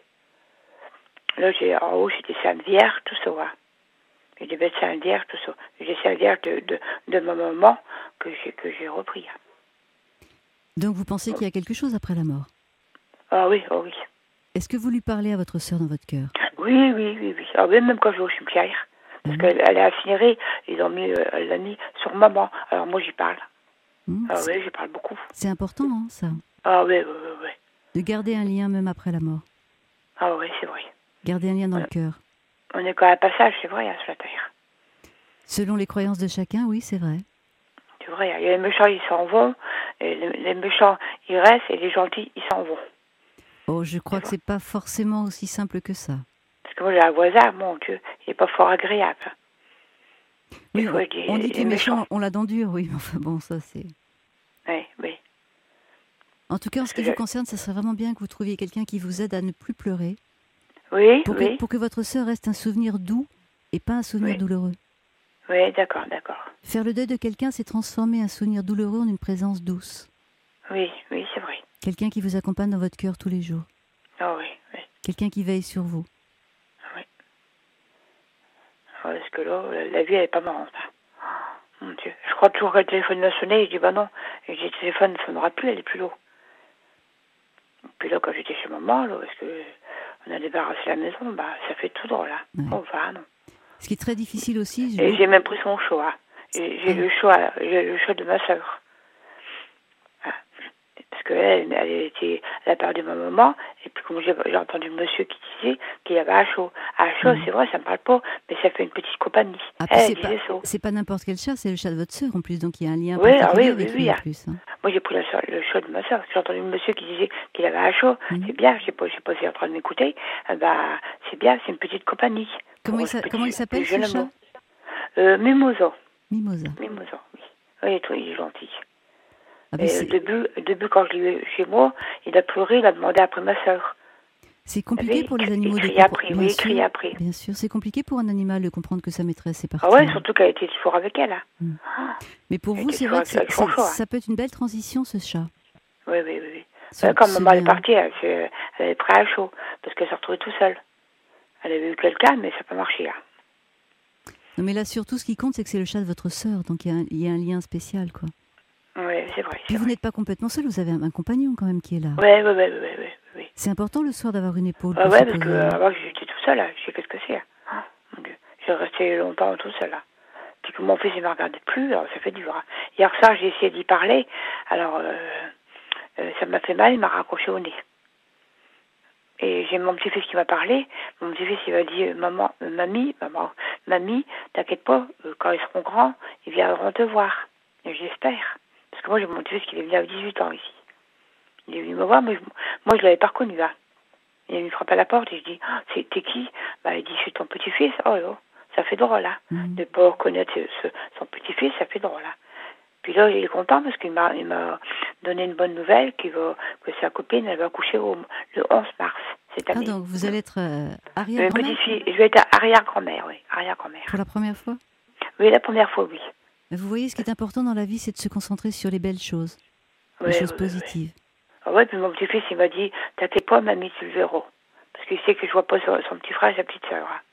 oui. Là, j'ai, en haut, j'ai des Saintes Vierges, tout ça. Hein. J'ai des belles Saintes Vierges, tout ça. J'ai des Saintes Vierges de, de, de ma maman que j'ai, que j'ai repris. Hein. Donc vous pensez qu'il y a quelque chose après la mort? Ah oui, ah oui. Est-ce que vous lui parlez à votre sœur dans votre cœur? Oui, oui, oui, oui. Ah oui, même quand je vais au cimetière. Parce Mhm. qu'elle elle est incinérée, ils ont mis, euh, elle l'a mis sur maman. Alors moi, j'y parle. Hmm, Ah c'est- oui, j'y parle beaucoup. C'est important, hein, ça, Ah oui, oui, oui, oui. de garder un lien même après la mort. Ah oui, c'est vrai. Garder un lien dans Ouais. le cœur. On est quand même un passage, c'est vrai, hein, sur la terre. Selon les croyances de chacun, oui, c'est vrai. C'est vrai, il y a les méchants, ils s'en vont, et les, les méchants, ils restent, et les gentils, ils s'en vont. Oh, je crois que c'est pas forcément aussi simple que ça. Parce que moi, j'ai un voisin, mon Dieu, il n'est pas fort agréable. Oui, Des on, fois, je dis, on dit que les les méchants méchants. ont la dent dure, oui, mais enfin bon, ça c'est... Oui, oui. En tout cas, en ce qui Je- vous concerne, ça serait vraiment bien que vous trouviez quelqu'un qui vous aide à ne plus pleurer, Oui, pour que, oui, pour que votre sœur reste un souvenir doux et pas un souvenir Oui. douloureux. oui, d'accord, d'accord. Faire le deuil de quelqu'un, c'est transformer un souvenir douloureux en une présence douce. Oui, oui, c'est vrai. Quelqu'un qui vous accompagne dans votre cœur tous les jours. Ah oui, oui. Quelqu'un qui veille sur vous. Ah, parce que là, la, la vie, elle est pas marrante. Hein. Oh, mon Dieu. Je crois toujours que le téléphone m'a sonné, et je dis, bah non. Et je dis, le téléphone ne sonnera plus, elle est plus là. Puis là, quand j'étais chez maman, là, parce que on a débarrassé la maison, bah, ça fait tout drôle, là. Ouais. Oh, va, non. Ce qui est très difficile aussi... Et je- j'ai même pris son choix. J'ai, j'ai Ah. le choix, j'ai le choix de ma sœur. Ah. Parce qu'elle, elle était, elle a perdu ma maman, et puis comme j'ai, j'ai entendu le monsieur qui disait qu'il avait un chaud. Un chaud, Mhm. c'est vrai, ça me parle pas, mais ça fait une petite compagnie. Ah, puis Elle, c'est elle pas, disait ça. c'est pas n'importe quel chat, c'est le chat de votre sœur en plus, donc il y a un lien Oui, ah particulier oui, avec oui, lui oui, en hein. plus. hein. Moi, j'ai pris la so- le choix de ma soeur. J'ai entendu le monsieur qui disait qu'il avait un chaud. Mhm. C'est bien, je sais pas, je sais pas s'il est en train de m'écouter. Eh ben, c'est bien, c'est une petite compagnie. Comment, Pour il, s'a- ce petit- comment il s'appelle petit ce jeune chat? homme. euh, Mimosa. Mimosa. Mimosa, oui. Oui, il est, trop- il est gentil. Ah, ben Et c'est, au début, au début, quand je l'ai eu chez moi, il a pleuré, il a demandé après ma soeur. c'est compliqué Oui, pour les il animaux de criait comprendre. après, Bien oui, il sûr, criait après. bien sûr, c'est compliqué pour un animal de comprendre que sa maîtresse est partie. Ah ouais, hein. surtout qu'elle était toujours avec elle. Hein. Mm. Ah, Mais pour Elle vous, était c'est toujours vrai que c'est- avec son c'est- choix. ça peut être une belle transition, ce chat. oui, oui, oui. oui. Ce- Euh, Quand ce maman est lien. partie, elle, s'est- elle avait pris un chaud, parce qu'elle s'est retrouvée tout seule. Elle avait eu quelqu'un, mais ça n'a pas marché. Hein. Non, mais là, surtout, ce qui compte, c'est que c'est le chat de votre sœur, donc il y, a un- il y a un lien spécial, quoi. Oui, c'est vrai. Puis c'est vous vrai. n'êtes pas complètement seul, vous avez un, un compagnon quand même qui est là. Oui, oui, oui, oui, oui, oui. C'est important le soir d'avoir une épaule. Ah pour ouais, se parce que poser. euh, avant j'étais tout seul, hein. Je sais qu'est-ce que c'est. Hein. Ah, mon Dieu. J'ai resté longtemps tout seul. Hein. Puis que mon fils il ne me regardait plus, alors ça fait dur. Hein. Hier soir, j'ai essayé d'y parler, alors euh, euh, ça m'a fait mal, il m'a raccroché au nez. Et j'ai mon petit-fils qui m'a parlé. Mon petit-fils, il m'a dit, euh, maman, euh, mamie, maman, mamie, t'inquiète pas, euh, quand ils seront grands, ils viendront te voir. Et j'espère. Parce que moi, j'ai mon petit-fils qui est venu à dix-huit ans ici. Il est venu me voir, mais je, moi, je l'avais pas reconnu. Hein. Il me frappe à la porte et je dis, oh, c'est, t'es qui? Bah, il dit, c'est ton petit-fils. Oh là, ça fait drôle, hein. Mm. De ne pas reconnaître ce, son petit-fils, ça fait drôle, hein. Puis là, il est content parce qu'il m'a, il m'a donné une bonne nouvelle qu'il va, que sa copine, elle va accoucher au, le onze mars cette année. Ah, donc vous allez être euh, arrière-grand-mère? Une petite fille, je vais être arrière-grand-mère, oui, arrière-grand-mère. Pour la première fois? Oui, la première fois, oui. Mais vous voyez, ce qui est important dans la vie, c'est de se concentrer sur les belles choses, oui, les choses oui, positives. Oui, ouais, puis mon petit-fils, il m'a dit, t'inquiète pas, mamie, tu le verras. Parce qu'il sait que je vois pas son, son petit frère et sa petite sœur. Hein.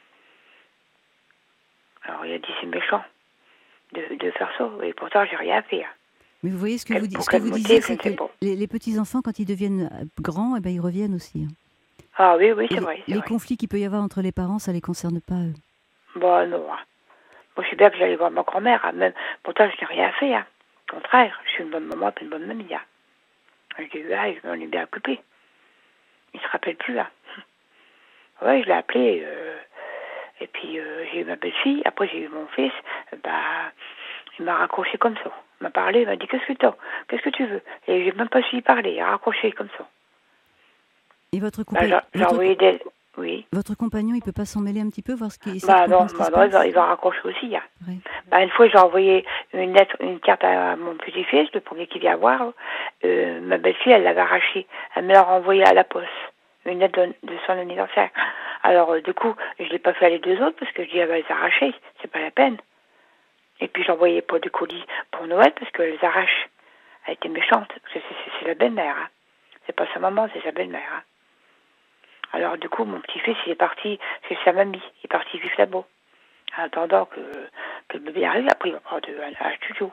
Alors, il a dit, c'est méchant de, de faire ça. Et pourtant, j'ai rien fait. Hein. Mais vous voyez, ce que Quel, vous, ce que vous motif, disiez, c'est que bon. les, les petits-enfants, quand ils deviennent grands, eh ben, ils reviennent aussi. Hein. Ah oui, oui, c'est et vrai. C'est les vrai. conflits qu'il peut y avoir entre les parents, ça ne les concerne pas, eux. Bon, non. Hein. Moi, je sais bien que j'allais voir ma grand-mère. Hein. Même, pourtant, je n'ai rien fait. Hein. Au contraire, je suis une bonne maman et une bonne mamie. Hein. Je dis, ah, je m'en ai bien occupé. Il ne se rappelle plus. Hein. Oui, je l'ai appelé. Euh, et puis, euh, j'ai eu ma belle-fille. Après, j'ai eu mon fils. Bah, il m'a raccroché comme ça. Il m'a parlé, il m'a dit, qu'est-ce que tu as? Qu'est-ce que tu veux? Et j'ai même pas su y parler. Il a raccroché comme ça. Et votre compagnon, bah, j'ai, j'ai votre, envoyé des... oui. Votre compagnon, il peut pas s'en mêler un petit peu, voir ce qui est. Bah non, bah non il, va, il va raccrocher aussi. Hein. Oui. Bah, une fois, j'ai envoyé une lettre, une carte à mon petit-fils, le premier qui vient voir. Euh, ma belle-fille, elle l'avait arrachée. Elle me l'a renvoyée à la poste. Une lettre de, de son anniversaire. Alors, euh, du coup, je l'ai pas fait à les deux autres parce que je dis, elle va les arracher. C'est pas la peine. Et puis, j'envoyais pas de colis pour Noël parce qu'elle les arrache. Elle était méchante. C'est, c'est, c'est la belle-mère. Hein. C'est pas sa maman, c'est sa belle-mère. Hein. Alors, du coup, mon petit-fils, il est parti chez sa mamie. Il est parti vivre là-bas. En attendant que, que le bébé arrive, après, il va prendre un, un studio.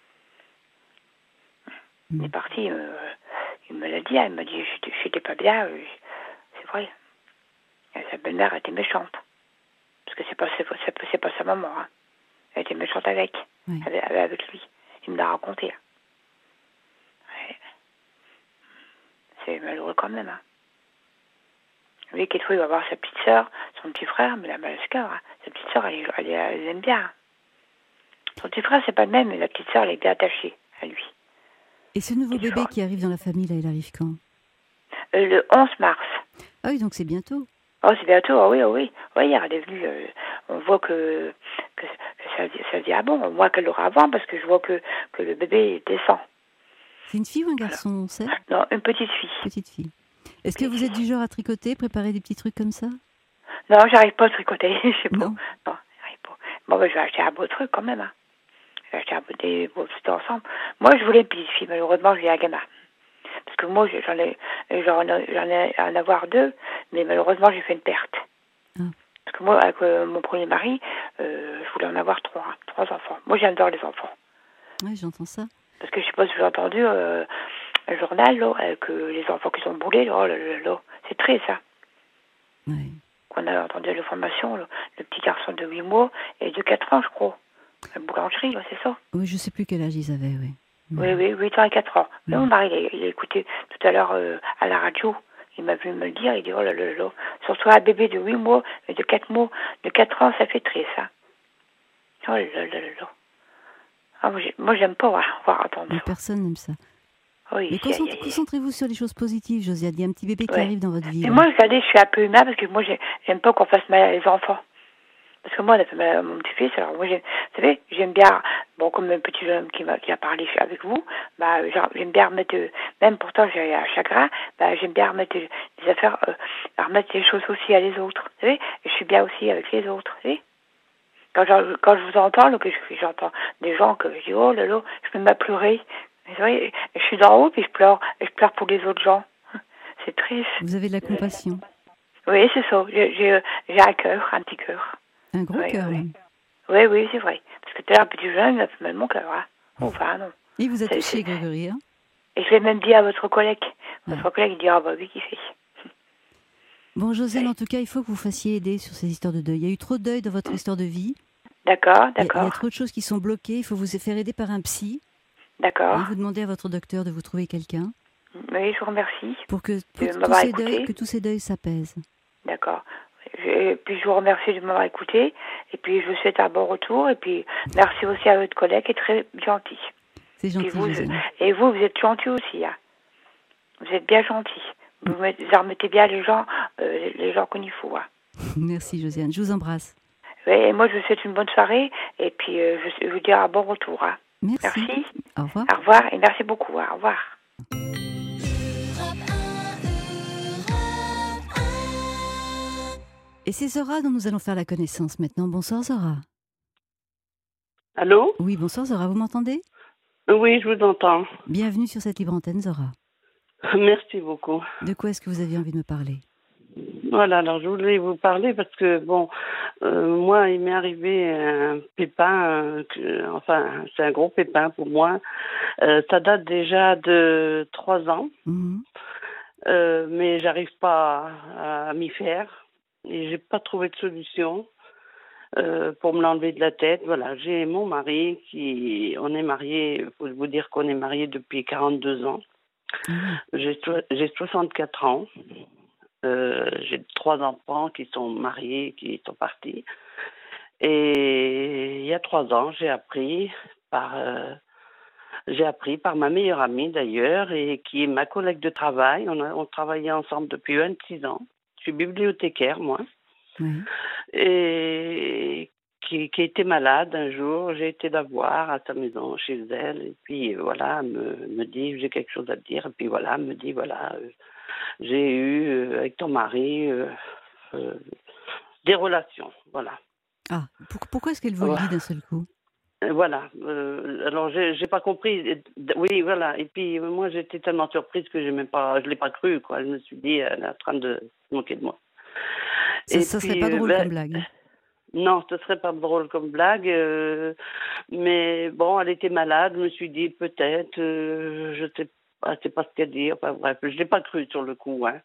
Mmh. Il est parti, euh, il me l'a dit, il m'a dit, j'étais, j'étais pas bien. Euh, c'est vrai. Et sa belle-mère était méchante. Parce que c'est pas, c'est, c'est, c'est pas sa maman. Hein. Elle était méchante avec, oui. avec, avec lui. Il me l'a raconté. Ouais. C'est malheureux quand même. Hein. Oui, quelquefois, il va voir sa petite sœur, son petit frère, mais la mal au cœur. Hein. Sa petite sœur, elle, elle, elle l'aime bien. Son petit frère, c'est pas le même, mais la petite sœur, elle est bien attachée à lui. Et ce nouveau bébé soir. Qui arrive dans la famille, là, il arrive quand? euh, Le onze mars. Ah oui, donc c'est bientôt. Oh, c'est bientôt, oh, oui, oh, oui. Oui, hier, elle est venue. Euh, on voit que, que, que ça, ça dit, ah bon, moi qu'elle l'aura avant, parce que je vois que, que le bébé descend. C'est une fille ou un garçon, on sait? Non, une petite fille. Petite fille. Est-ce que vous êtes du genre à tricoter, préparer des petits trucs comme ça? Non, j'arrive pas à tricoter, je sais pas. Non, non j'arrive pas. Bon, ben, je vais acheter un beau truc quand même. Hein. Je vais acheter un beau, des beaux trucs ensemble. Moi, je voulais une petite fille, malheureusement, j'ai un gamin. Parce que moi, j'en ai, j'en ai, j'en ai à en avoir deux, mais malheureusement, j'ai fait une perte. Ah. Parce que moi, avec euh, mon premier mari, euh, je voulais en avoir trois, hein, trois enfants. Moi, j'adore les enfants. Oui, j'entends ça. Parce que je sais pas si vous avez entendu euh, un journal, là, avec euh, les enfants qui sont brûlés, là, oh là, là, là. C'est triste, ça. Oui. On a entendu l'information, là, le petit garçon de huit mois et de quatre ans, je crois. La boulangerie, là, c'est ça. Oui, je sais plus quel âge ils avaient, oui. Oui, oui, huit ans et quatre ans. Là, mon mari, il a, il a écouté tout à l'heure euh, à la radio. Il m'a vu me le dire. Il dit, oh là là là. Surtout un bébé de huit mois et de quatre mois, de quatre ans, ça fait triste, ça. Oh là là là là. Ah, moi, moi, j'aime pas voir, voir entendre Mais ça. personne n'aime ça. Oui, mais concentrez, y a, y a... concentrez-vous sur les choses positives, Josiane. Il y a un petit bébé qui ouais. arrive dans votre vie. Et moi, regardez, je suis un peu humain parce que moi, j'aime pas qu'on fasse mal à les enfants. Parce que moi, on a fait mal à mon petit-fils. Alors, moi, j'aime, vous savez, j'aime bien, bon, comme un petit jeune homme qui, m'a, qui a parlé avec vous, bah, j'aime bien remettre, même pourtant j'ai un chagrin, bah, j'aime bien remettre des affaires, euh, remettre les choses aussi à les autres. Vous savez, et je suis bien aussi avec les autres. Vous savez, quand, je, quand je vous entends, là, que je, j'entends des gens que je dis, oh là là, je me mets à pleurer. Vous voyez, je suis d'en haut, puis je pleure, et je pleure pour les autres gens. C'est triste. Vous avez de la compassion. Oui, c'est ça. J'ai, j'ai, j'ai un cœur, un petit cœur. Un gros oui, cœur, oui. Oui, oui, c'est vrai. Parce que tout à l'heure, un petit jeune, il m'a fait mal mon cœur. Hein. Enfin, non. Il vous a c'est, touché, c'est... Grégory, hein? Et je l'ai même dit à votre collègue. Votre ouais. collègue, il dit, ah bah oui, qui fait. Bon, Josiane, oui. En tout cas, il faut que vous fassiez aider sur ces histoires de deuil. Il y a eu trop de deuil dans votre histoire de vie. D'accord, d'accord. Il y a, il y a trop de choses qui sont bloquées. Il faut vous faire aider par un psy. D'accord. Et vous demandez à votre docteur de vous trouver quelqu'un. Oui, je vous remercie. Pour que, pour que, tous, ces deuils, que tous ces deuils s'apaisent. D'accord. Et puis je vous remercie de m'avoir écouté. Et puis je vous souhaite un bon retour. Et puis merci aussi à votre collègue qui est très gentil. C'est gentil. Et vous, Josiane. et vous, vous êtes gentil aussi. Hein. Vous êtes bien gentil. vous mettez, vous remettez bien les gens, euh, les gens comme il faut. Hein. Merci Josiane, je vous embrasse. Ouais, et moi, je vous souhaite une bonne soirée et puis euh, je, je vous dis un bon retour. Hein. Merci. Merci. Au revoir. Au revoir et merci beaucoup. Hein. Au revoir. Et c'est Zora dont nous allons faire la connaissance maintenant. Bonsoir Zora. Allô? Oui, bonsoir Zora, vous m'entendez? Oui, je vous entends. Bienvenue sur cette libre antenne Zora. Merci beaucoup. De quoi est-ce que vous aviez envie de me parler? Voilà, alors je voulais vous parler parce que, bon, euh, moi, il m'est arrivé un pépin, euh, que, enfin, c'est un gros pépin pour moi. Euh, ça date déjà de trois ans, Mmh. euh, mais j'arrive pas à, à m'y faire et j'ai pas trouvé de solution euh, pour me l'enlever de la tête. Voilà, j'ai mon mari qui, on est mariés, faut vous dire qu'on est mariés depuis quarante-deux ans. Mmh. J'ai, so- j'ai soixante-quatre ans. Euh, j'ai trois enfants qui sont mariés, qui sont partis. Et il y a trois ans, j'ai appris par, euh, j'ai appris par ma meilleure amie d'ailleurs, et qui est ma collègue de travail. On a, on travaillait ensemble depuis vingt-six ans. Je suis bibliothécaire, moi. Oui. Et qui, qui était malade un jour. J'ai été la voir à sa maison, chez elle. Et puis voilà, elle me, me dit, j'ai quelque chose à te dire. Et puis voilà, elle me dit, voilà, euh, j'ai eu euh, avec ton mari euh, euh, des relations. Voilà. Ah, pour- pourquoi est-ce qu'elle vous le Ouais. dit d'un seul coup? Euh, Voilà. Euh, alors j'ai, j'ai pas compris. Et- Oui, voilà. Et puis euh, moi j'étais tellement surprise que j'ai même pas, je l'ai pas cru quoi. Je me suis dit, elle est en train de se moquer de moi. Ça, Et ça serait puis, pas euh, drôle ben, comme blague. non, ce serait pas drôle comme blague, euh, mais bon, elle était malade. Je me suis dit peut-être, euh, je sais pas, c'est pas ce qu'elle dit. Enfin bref, je l'ai pas cru sur le coup. Hein.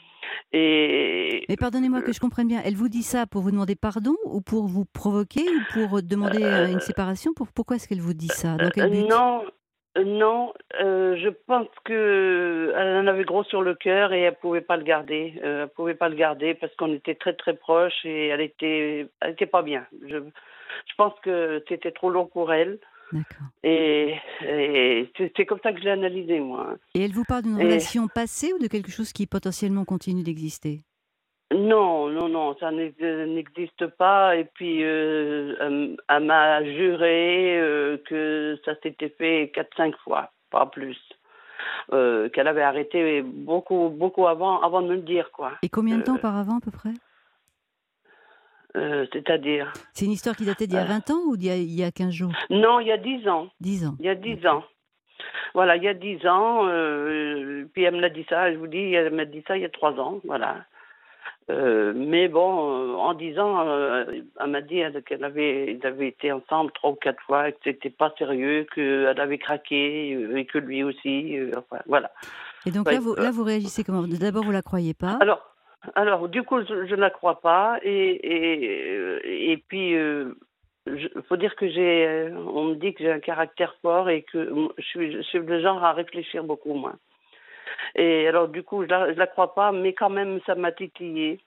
Et Mais pardonnez-moi que je comprenne bien, elle vous dit ça pour vous demander pardon ou pour vous provoquer ou pour demander euh, une séparation? Pour, pourquoi est-ce qu'elle vous dit ça? Dans quel Euh, but? non, euh, non, euh, je pense que elle en avait gros sur le cœur et elle pouvait pas le garder. Euh, elle pouvait pas le garder parce qu'on était très très proches et elle était, elle était pas bien. Je, je pense que c'était trop lourd pour elle D'accord. et, et c'est, c'est comme ça que je l'ai analysé moi. Et elle vous parle d'une Et- relation passée ou de quelque chose qui potentiellement continue d'exister? Non, non, non, ça n'ex- n'existe pas. Et puis, euh, elle, elle m'a juré euh, que ça s'était fait quatre, cinq fois, pas plus. Euh, qu'elle avait arrêté beaucoup, beaucoup avant, avant de me le dire, quoi. Et combien de temps Euh, auparavant à peu près? euh, c'est-à-dire. C'est une histoire qui datait d'il y a Euh, vingt ans ou d'il y a, il y a quinze jours? Non, il y a dix ans. dix ans. Il y a dix ans. Voilà, il y a dix ans. Euh, puis elle me l'a dit ça, je vous dis, elle m'a dit ça il y a trois ans, voilà. Euh, mais bon, euh, en dix ans, euh, elle m'a dit elle, qu'elle avait, ils avaient été ensemble trois ou quatre fois, que c'était pas sérieux, qu'elle avait craqué euh, et que lui aussi. Euh, enfin, voilà. Et donc Ouais, là, vous, euh, là, vous réagissez comment? D'abord, vous la croyez pas? alors, alors, du coup, je, je ne la crois pas. Et, et, euh, et puis, il faut dire que j'ai, euh, on me dit que j'ai un caractère fort et que euh, je suis, je suis le genre à réfléchir beaucoup, moi. Et alors, du coup, je la, je la crois pas, mais quand même, ça m'a titillé.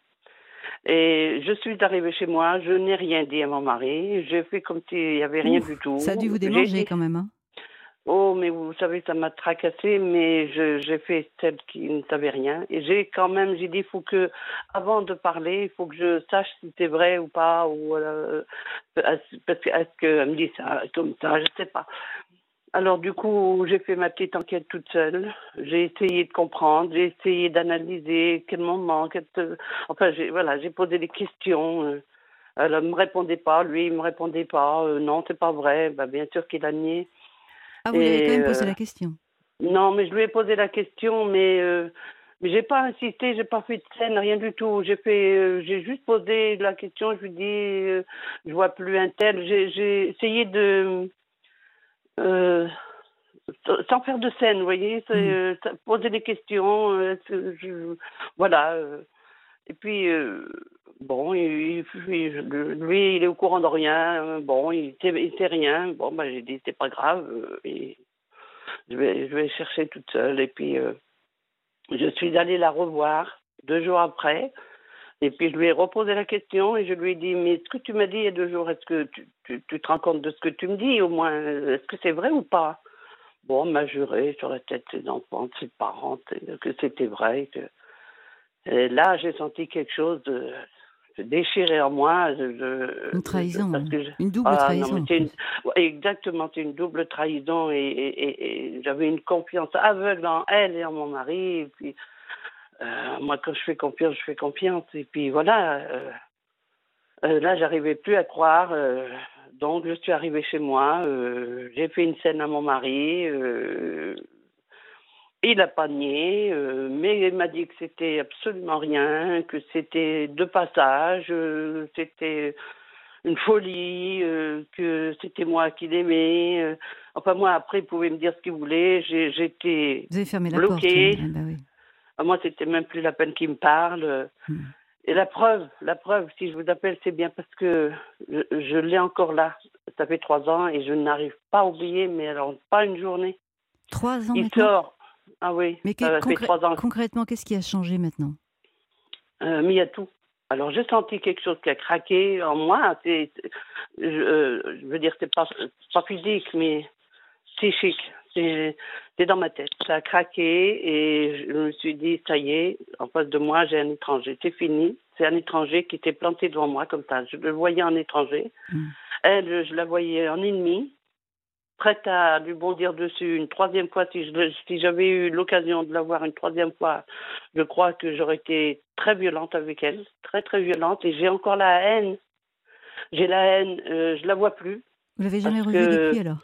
Et je suis arrivée chez moi, je n'ai rien dit à mon mari, j'ai fait comme s'il n'y avait rien Ouf, du tout. ça a dû vous J'ai démanger dit, quand même, hein? oh, mais vous savez, ça m'a tracassée, mais je, j'ai fait celle qui ne savait rien. Et j'ai quand même, j'ai dit, il faut que, avant de parler, il faut que je sache si c'est vrai ou pas, ou, euh, parce que, est-ce qu'elle me dit ça, comme ça, je sais pas. Alors, du coup, j'ai fait ma petite enquête toute seule. J'ai essayé de comprendre, j'ai essayé d'analyser quel moment, quel, enfin, j'ai, voilà, j'ai posé des questions. euh, Elle ne me répondait pas, lui, il ne me répondait pas. Euh, non, c'est pas vrai. Ben, bien sûr qu'il a nié. Ah, vous lui avez Et, quand même posé euh, la question? non, mais je lui ai posé la question, mais euh, mais j'ai pas insisté, j'ai pas fait de scène, rien du tout. J'ai fait, euh, j'ai juste posé la question. Je lui dis, euh, je vois plus un tel. J'ai, j'ai essayé de euh, sans faire de scène, vous voyez, c'est, Mmh. euh, poser des questions. Euh, c'est- je- voilà. euh. Et puis euh, bon, il, il- lui, il est au courant de rien. euh, Bon, il sait, il sait rien. Bon, ben j'ai dit, c'est pas grave. euh, et je vais, je vais chercher toute seule. Et puis, euh, je suis allée la revoir deux jours après. Et puis, je lui ai reposé la question et je lui ai dit, mais ce que tu m'as dit il y a deux jours, est-ce que tu, tu, tu te rends compte de ce que tu me dis au moins? Est-ce que c'est vrai ou pas? Bon, elle m'a juré sur la tête de ses enfants, de ses parents, que c'était vrai. Que... Et là, j'ai senti quelque chose de, de déchiré en moi. De, de, une trahison, parce que je, une double ah, trahison. Non, mais c'est une, exactement, c'est une double trahison. Et, et, et, et j'avais une confiance aveugle en elle et en mon mari. Et puis, euh, moi, quand je fais confiance, je fais confiance. Et puis voilà, euh, euh, là, j'arrivais plus à croire. Euh, donc, je suis arrivée chez moi. Euh, j'ai fait une scène à mon mari. Euh, Il n'a pas nié, euh, mais il m'a dit que c'était absolument rien, que c'était de passage, euh, c'était une folie, euh, que c'était moi qui l'aimais. Euh. Enfin, moi, après, il pouvait me dire ce qu'il voulait. J'ai, j'étais Vous avez fermé la bloquée. porte. Oui. Ah bah oui. Moi, c'était même plus la peine qu'il me parle. Hmm. Et la preuve, la preuve, si je vous appelle, c'est bien parce que je, je l'ai encore là. Ça fait trois ans et je n'arrive pas à oublier, mais alors pas une journée. Trois ans Il maintenant. sort. Ah oui, Mais que, ça fait concré- trois ans. concrètement, qu'est-ce qui a changé maintenant? Euh, mais il y a tout. Alors j'ai senti quelque chose qui a craqué en moi. C'est, c'est- je, euh, je veux dire, c'est pas, pas physique, mais psychique. C'est, c'est dans ma tête. Ça a craqué et je me suis dit, ça y est, en face de moi, j'ai un étranger. C'est fini. C'est un étranger qui s'est planté devant moi comme ça. Je le voyais en étranger. Mm. Elle, je la voyais en ennemi, prête à lui bondir dessus une troisième fois. Si, je, si j'avais eu l'occasion de la voir une troisième fois, je crois que j'aurais été très violente avec elle, très très violente. Et j'ai encore la haine. J'ai la haine. Euh, je la vois plus. Vous l'avez jamais Parce revue que- depuis alors?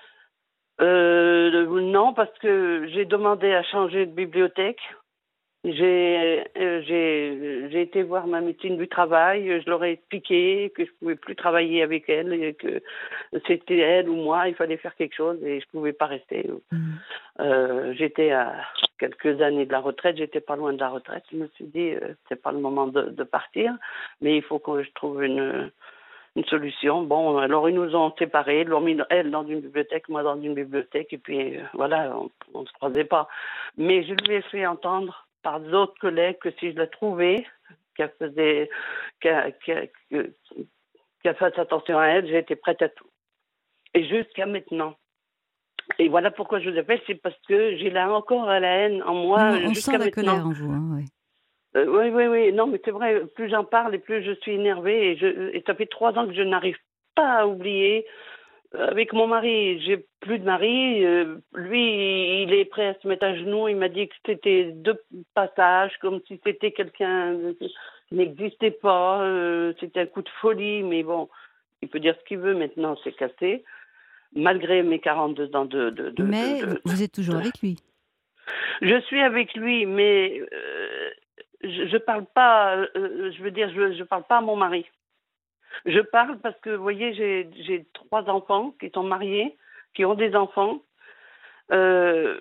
Euh, non, parce que j'ai demandé à changer de bibliothèque. J'ai, euh, j'ai, j'ai été voir ma médecine du travail. Je leur ai expliqué que je pouvais plus travailler avec elle et que c'était elle ou moi. Il fallait faire quelque chose et je pouvais pas rester. Mm. Euh, j'étais à quelques années de la retraite. J'étais pas loin de la retraite. Je me suis dit, euh, c'est pas le moment de, de partir, mais il faut que je trouve une une solution. Bon, alors ils nous ont séparés, ils l'ont mis elle dans une bibliothèque, moi dans une bibliothèque, et puis euh, voilà, on ne se croisait pas. Mais je lui ai fait entendre par d'autres collègues que si je la trouvais, qu'elle faisait, qu'elle, qu'elle, qu'elle fasse attention à elle, j'étais prête à tout. Et jusqu'à maintenant. Et voilà pourquoi je vous appelle, c'est parce que j'ai là encore la haine en moi. Non, on jusqu'à sent la maintenant. colère en vous. Hein, oui. Euh, oui, oui, oui. Non, mais c'est vrai, plus j'en parle et plus je suis énervée. Et, je, et ça fait trois ans que je n'arrive pas à oublier. Euh, avec mon mari, j'ai plus de mari. Euh, lui, il est prêt à se mettre à genoux. Il m'a dit que c'était deux passages, comme si c'était quelqu'un qui n'existait pas. Euh, c'était un coup de folie. Mais bon, il peut dire ce qu'il veut maintenant, c'est cassé. Malgré mes quarante-deux ans de... de, de Mais de, de, vous êtes toujours de... avec lui. Je suis avec lui, mais... Euh, Je, je parle pas, euh, je veux dire, je, je parle pas à mon mari. Je parle parce que, vous voyez, j'ai, j'ai trois enfants qui sont mariés, qui ont des enfants. Euh,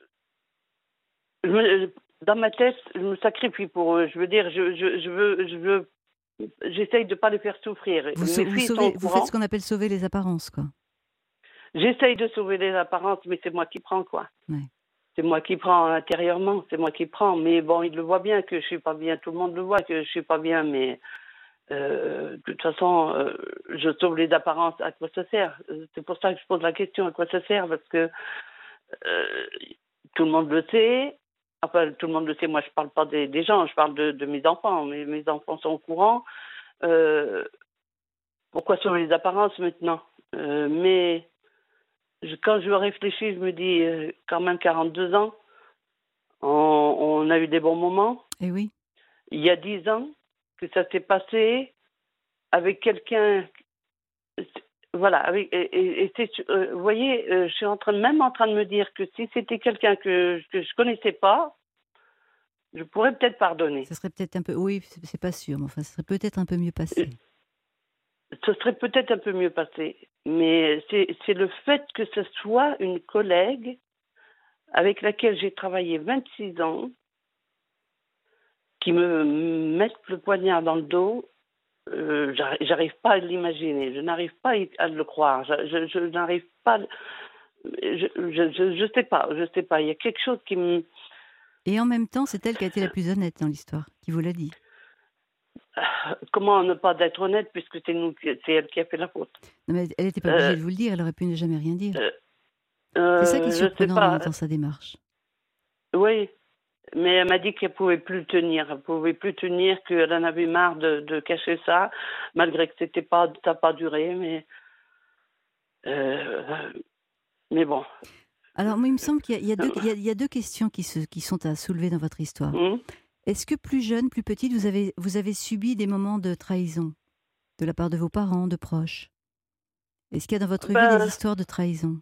je me, dans ma tête, je me sacrifie pour eux. Je veux dire, je, je, je veux, je veux, j'essaye de pas les faire souffrir. Vous, Mes sau- vous, filles sont sauvez, au vous courant. faites ce qu'on appelle sauver les apparences, quoi. J'essaye de sauver les apparences, mais c'est moi qui prends, quoi. Ouais. C'est moi qui prends intérieurement, c'est moi qui prends. Mais bon, il le voit bien que je suis pas bien. Tout le monde le voit que je suis pas bien, mais euh, de toute façon, euh, je sauve les apparences. À quoi ça sert? C'est pour ça que je pose la question. À quoi ça sert? Parce que euh, tout le monde le sait. Enfin, tout le monde le sait. Moi, je parle pas des, des gens. Je parle de, de mes enfants. Mes, mes enfants sont au courant. Euh, pourquoi sauver les apparences maintenant? euh, Mais je, quand je réfléchis, je me dis euh, quand même quarante-deux ans. On, on a eu des bons moments. Eh oui. Il y a dix ans que ça s'est passé avec quelqu'un. Voilà. Avec, et, et, et c'est, euh, vous voyez, euh, je suis en train, même en train de me dire que si c'était quelqu'un que, que je connaissais pas, je pourrais peut-être pardonner. Ce serait peut-être un peu. Oui, c'est, c'est pas sûr, mais enfin, ce serait peut-être un peu mieux passé. Ce serait peut-être un peu mieux passé. Mais c'est, c'est le fait que ce soit une collègue avec laquelle j'ai travaillé vingt-six ans, qui me mette le poignard dans le dos, euh, j'arrive, j'arrive pas à l'imaginer, je n'arrive pas à le croire, je, je, je n'arrive pas, je, je, je, je sais pas, je sais pas, il y a quelque chose qui me... Et en même temps, c'est elle qui a été la plus honnête dans l'histoire, qui vous l'a dit. Comment ne pas être honnête puisque c'est nous, c'est elle qui a fait la faute. Non, mais elle n'était pas obligée euh, de vous le dire, elle aurait pu ne jamais rien dire. Euh, c'est ça qui est surprenant dans, dans sa démarche. Oui. mais elle m'a dit qu'elle pouvait plus tenir. Elle pouvait plus tenir, qu'elle en avait marre de, de cacher ça, malgré que c'était pas, ça n'a pas duré, mais... Euh, mais bon. Alors, moi, il me semble qu'il y a, il y a, deux, il y a, il y a deux questions qui, se, qui sont à soulever dans votre histoire. Mmh. Est-ce que plus jeune, plus petite, vous avez, vous avez subi des moments de trahison de la part de vos parents, de proches? Est-ce qu'il y a dans votre Ben, vie des histoires de trahison?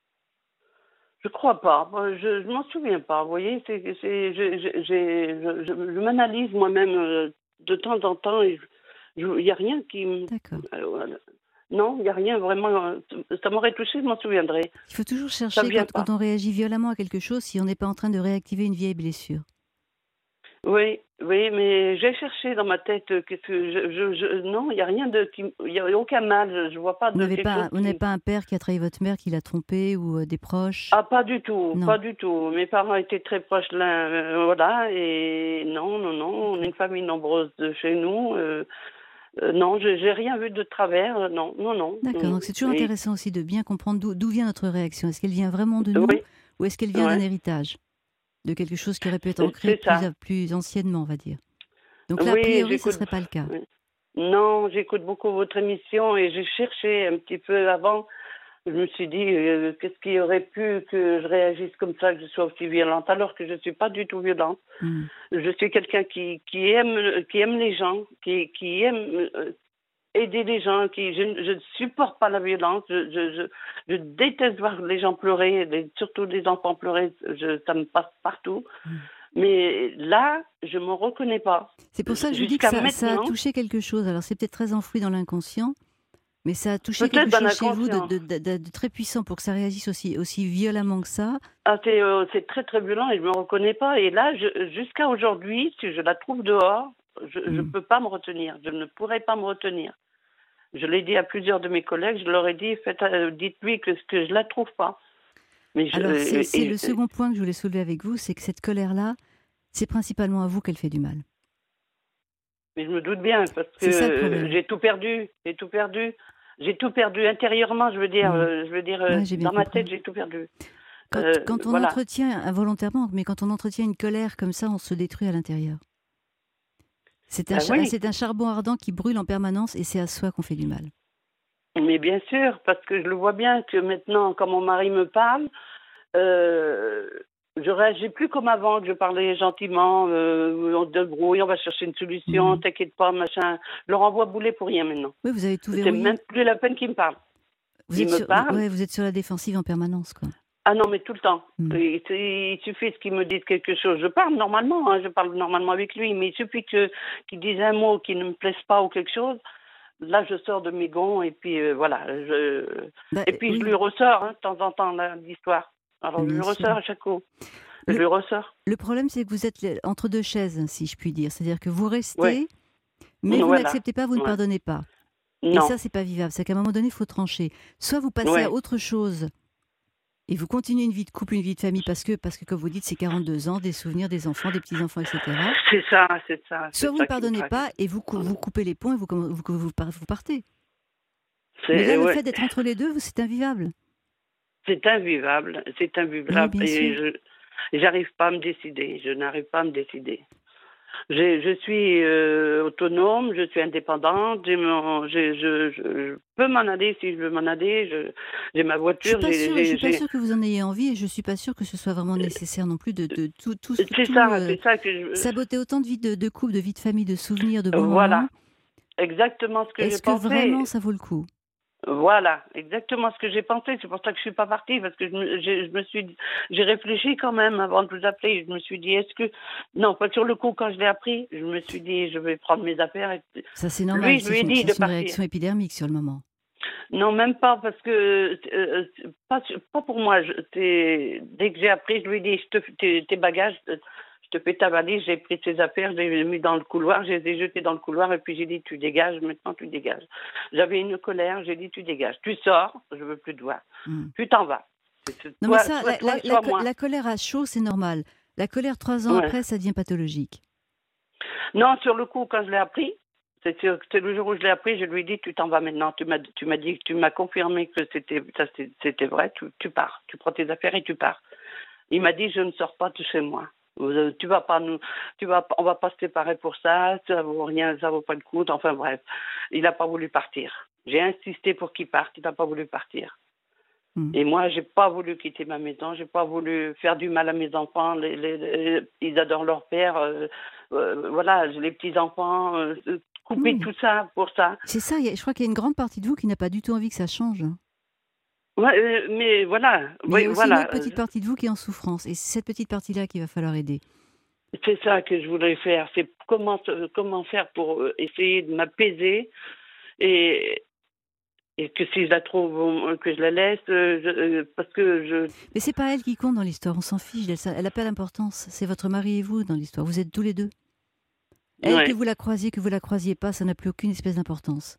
Je crois pas. Moi, je ne m'en souviens pas. Vous voyez, c'est, c'est, je, je, j'ai- je, je, je m'analyse moi-même euh, de temps en temps et il n'y a rien qui me... D'accord. euh, voilà. Non, il n'y a rien vraiment. euh, Ça m'aurait touché, je m'en souviendrai. Il faut toujours Ça chercher, vient quand, pas. quand on réagit violemment à quelque chose, si on n'est pas en train de réactiver une vieille blessure. Oui, oui, mais j'ai cherché dans ma tête euh, qu'est-ce que je, je, je- non, il n'y a rien de qui, il y a aucun mal. Je, je vois pas Vous de n'avez quelque pas, chose vous n'avez qui... pas un père qui a trahi votre mère, qui l'a trompé, ou euh, des proches? Ah, pas du tout, Non. pas du tout. Mes parents étaient très proches l'un, euh, voilà, et non, non, non, on est une famille nombreuse de chez nous. euh, euh, non, j'ai j'ai rien vu de travers, euh, non, non, non. D'accord, non. donc c'est toujours Et- intéressant aussi de bien comprendre d'où d'où vient notre réaction. Est-ce qu'elle vient vraiment de nous, Oui, ou est-ce qu'elle vient ouais. d'un héritage? De quelque chose qui aurait pu être C'est- ancré c'est ça. plus, plus anciennement, on va dire. Donc là, a Oui, priori, ce ne j'écoute. serait pas le cas. Oui. Non, j'écoute beaucoup votre émission et j'ai cherché un petit peu avant. Je me suis dit, euh, qu'est-ce qui aurait pu que je réagisse comme ça, que je sois aussi violente, alors que je ne suis pas du tout violente. Hmm. Je suis quelqu'un qui, qui, aime, qui aime les gens, qui, qui aime euh, aider les gens. Qui, je, je ne supporte pas la violence. Je, je, je, je déteste voir les gens pleurer, les- surtout les enfants pleurer. Je, ça me passe partout. Hmm. Mais là, je ne me reconnais pas. C'est pour ça que je vous dis que Jusqu'à ça, ça a maintenant, touché quelque chose. Alors c'est peut-être très enfoui dans l'inconscient, mais ça a touché peut-être quelque dans chose chez vous de, l'inconscient. de, de, de- de très puissant pour que ça réagisse aussi, aussi violemment que ça. Ah, c'est, euh, c'est très très violent et je me reconnais pas. Et là, je, jusqu'à aujourd'hui, si je la trouve dehors, je ne Mm. peux pas me retenir. Je ne pourrais pas me retenir. Je l'ai dit à plusieurs de mes collègues. Je leur ai dit, faites, euh, dites-lui que, que je la trouve pas. Mais je, Alors euh, c'est c'est et- le second point que je voulais soulever avec vous, c'est que cette colère-là, c'est principalement à vous qu'elle fait du mal. mais je me doute bien parce que C'est ça le problème. j'ai tout perdu. J'ai tout perdu. J'ai tout perdu intérieurement. Je veux dire, Mm. euh, je veux dire, euh, Ouais, j'ai bien dans ma compris. tête, j'ai tout perdu. Quand, Euh, quand on voilà. entretient, involontairement, mais quand on entretient une colère comme ça, on se détruit à l'intérieur. C'est un, Ah cha- oui. c'est un charbon ardent qui brûle en permanence et c'est à soi qu'on fait du mal. Mais bien sûr, parce que je le vois bien que maintenant, quand mon mari me parle, euh, je réagis plus comme avant, que je parlais gentiment, euh, on se débrouille, on va chercher une solution, Mhm. t'inquiète pas, machin. Je leur envoie bouler pour rien maintenant. Oui, vous avez tout C'est verrouillé. même plus la peine qu'ils me parlent. Vous il êtes, me sur, parle. ouais, vous êtes sur la défensive en permanence, quoi. Ah non, mais tout le temps. Mm. Il, il suffit qu'ils me disent quelque chose. Je parle normalement, hein, je parle normalement avec lui, mais il suffit que, qu'il dise un mot qui ne me plaise pas ou quelque chose. Là, je sors de mes gonds et puis euh, voilà. Je... Bah, Et puis oui. je lui ressors hein, de temps en temps là, l'histoire. Alors je Bien lui sûr. ressors à chaque coup. Le- Je lui ressors. Le problème, c'est que vous êtes le- entre deux chaises, si je puis dire. C'est-à-dire que vous restez, Ouais. mais vous Voilà. n'acceptez pas, vous ne Ouais. pardonnez pas. Et Non. ça, c'est pas vivable. C'est qu'à un moment donné, il faut trancher. Soit vous passez Ouais. à autre chose et vous continuez une vie de couple, une vie de famille, parce que, parce que comme vous dites, c'est quarante-deux ans, des souvenirs, des enfants, des petits-enfants, et cetera. C'est ça, c'est ça. c'est Soit vous ça ne qui me pardonnez traque. pas et vous, cou- vous coupez les ponts et vous, comm- vous, vous, par- vous partez. C'est, Mais là, le ouais. fait d'être entre les deux, c'est invivable. C'est invivable. C'est Oui, invivable. bien et sûr. je j'arrive pas à me décider. Je n'arrive pas à me décider. J'ai- Je suis euh, autonome, je suis indépendante, j'ai mon- j'ai- je, je, je peux m'en aller si je veux m'en aller, je- j'ai ma Je voiture, suis pas j'ai... sûre, je j'ai- suis pas j'ai- sûre que vous en ayez envie et je suis pas sûre que ce soit vraiment nécessaire non plus de, de tout, tout, C'est tout, ça, euh, c'est ça que je... saboter autant de vie de, de couple, de vie de famille, de souvenirs, de bons Voilà, moments. exactement ce que j'ai Est-ce que pensé. vraiment ça vaut le coup? Voilà, exactement ce que j'ai pensé. C'est pour ça que je suis pas partie, parce que je me, j'ai- je me suis, dit- j'ai réfléchi quand même avant de vous appeler. Je me suis dit, est-ce que, non, pas sur le coup quand je l'ai appris. Je me suis dit, je vais prendre mes affaires. Et... Ça, c'est normal. Lui, je lui ai c'est une, dit c'est de une partir. réaction épidermique sur le moment. Non, même pas, parce que euh, c'est pas, sur- pas pour moi. Je, t'es- dès que j'ai appris, je lui ai dit, je te, tes, tes bagages, je te fais ta valise. J'ai pris ses affaires, je les ai mis dans le couloir, je les ai jetés dans le couloir, et puis j'ai dit, tu dégages, maintenant tu dégages. J'avais une colère, j'ai dit, tu dégages. Tu sors, je veux plus te voir. Hmm. Tu t'en vas. C'est- c'est Non, toi, mais ça, soit la, toi, la- soit la co- moi. la colère à chaud, c'est normal. La colère trois ans Ouais. après, ça devient pathologique. Non, sur le coup, quand je l'ai appris, c'est sur- c'est le jour où je l'ai appris, je lui ai dit, tu t'en vas maintenant. Tu m'as, tu m'as dit, tu m'as confirmé que c'était, ça, c'était c'était vrai. Tu, tu pars. Tu prends tes affaires et tu pars. Il m'a dit, je ne sors pas de chez moi. Euh, Tu vas pas nous, tu vas, pas- on va pas se séparer pour ça. Ça vaut rien, ça vaut pas le coup. Enfin bref, il n'a pas voulu partir. J'ai insisté pour qu'il parte. Il n'a pas voulu partir. Hmm. Et moi, j'ai pas voulu quitter ma maison. J'ai pas voulu faire du mal à mes enfants. Les, les- les- ils adorent leur père. euh, euh, voilà, les petits enfants. euh, couper Oui. tout ça pour ça. C'est ça, il y a- je crois qu'il y a une grande partie de vous qui n'a pas du tout envie que ça change. Ouais, euh, mais voilà, Mais oui, il y a aussi voilà. une autre petite partie de vous qui est en souffrance. Et c'est cette petite partie-là qu'il va falloir aider. C'est ça que je voudrais faire. C'est comment, euh, comment faire pour euh, essayer de m'apaiser et, et que si je la trouve, on- que je la laisse, euh, je- euh, parce que je. Mais c'est pas elle qui compte dans l'histoire, on s'en fiche. Elle n'a pas d'importance. C'est votre mari et vous dans l'histoire. Vous êtes tous les deux. Elle, Ouais. que vous la croisiez, que vous la croisiez pas, ça n'a plus aucune espèce d'importance.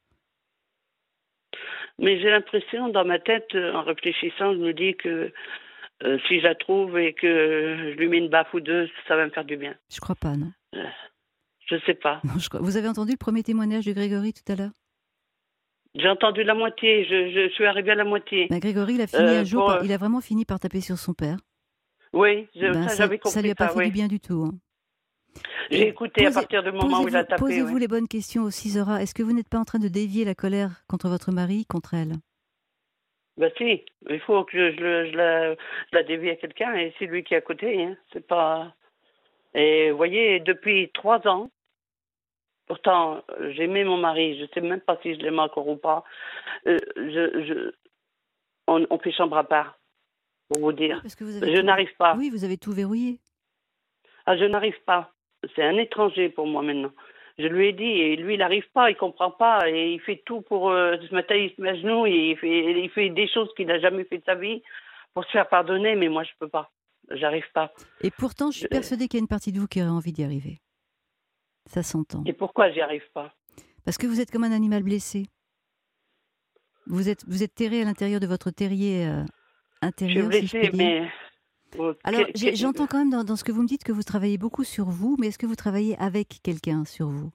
Mais j'ai l'impression, dans ma tête, euh, en réfléchissant, je me dis que euh, si je la trouve et que je lui mets une baffe ou deux, ça va me faire du bien. Je crois pas, non. Euh, Je sais pas. Non, je crois- Vous avez entendu le premier témoignage de Grégory tout à l'heure? J'ai entendu la moitié. Je, je suis arrivée à la moitié. Ben, Grégory, il a fini Euh, un jour, pour, par- euh, il a vraiment fini par taper sur son père. Oui, je- Ben, ça, ça, j'avais compris ça lui a pas fait oui. du bien du tout. hein. J'ai écouté à Posez- partir du moment où il a Posez-vous tapé. posez-vous oui. les bonnes questions aussi, Zora. Est-ce que vous n'êtes pas en train de dévier la colère contre votre mari, contre elle? Ben si, il faut que je, je le- je la, je la dévie à quelqu'un et c'est lui qui est à côté. Hein. C'est pas. Et vous voyez, depuis trois ans, pourtant j'aimais mon mari, je sais même pas si je l'aime encore ou pas. euh, je, je, on, on fait chambre à part, pour vous Oui, dire. parce que vous avez Je tout- n'arrive pas. Oui, vous avez tout verrouillé. Ah, je n'arrive pas. C'est un étranger pour moi maintenant. Je lui ai dit, et lui, il n'arrive pas, il comprend pas, et il fait tout pour euh, ce matin, il se met à genoux, et il fait, il fait des choses qu'il n'a jamais fait de sa vie pour se faire pardonner, mais moi, je peux pas. J'arrive pas. Et pourtant, je suis Je- persuadée qu'il y a une partie de vous qui aurait envie d'y arriver. Ça s'entend. Et pourquoi j'y arrive pas? Parce que vous êtes comme un animal blessé. Vous êtes, vous êtes terré à l'intérieur de votre terrier euh, Je suis intérieur, si je blessée, puis dire. mais. Oh, Alors, que- j'ai- que- j'entends quand même dans, dans ce que vous me dites que vous travaillez beaucoup sur vous, mais est-ce que vous travaillez avec quelqu'un sur vous?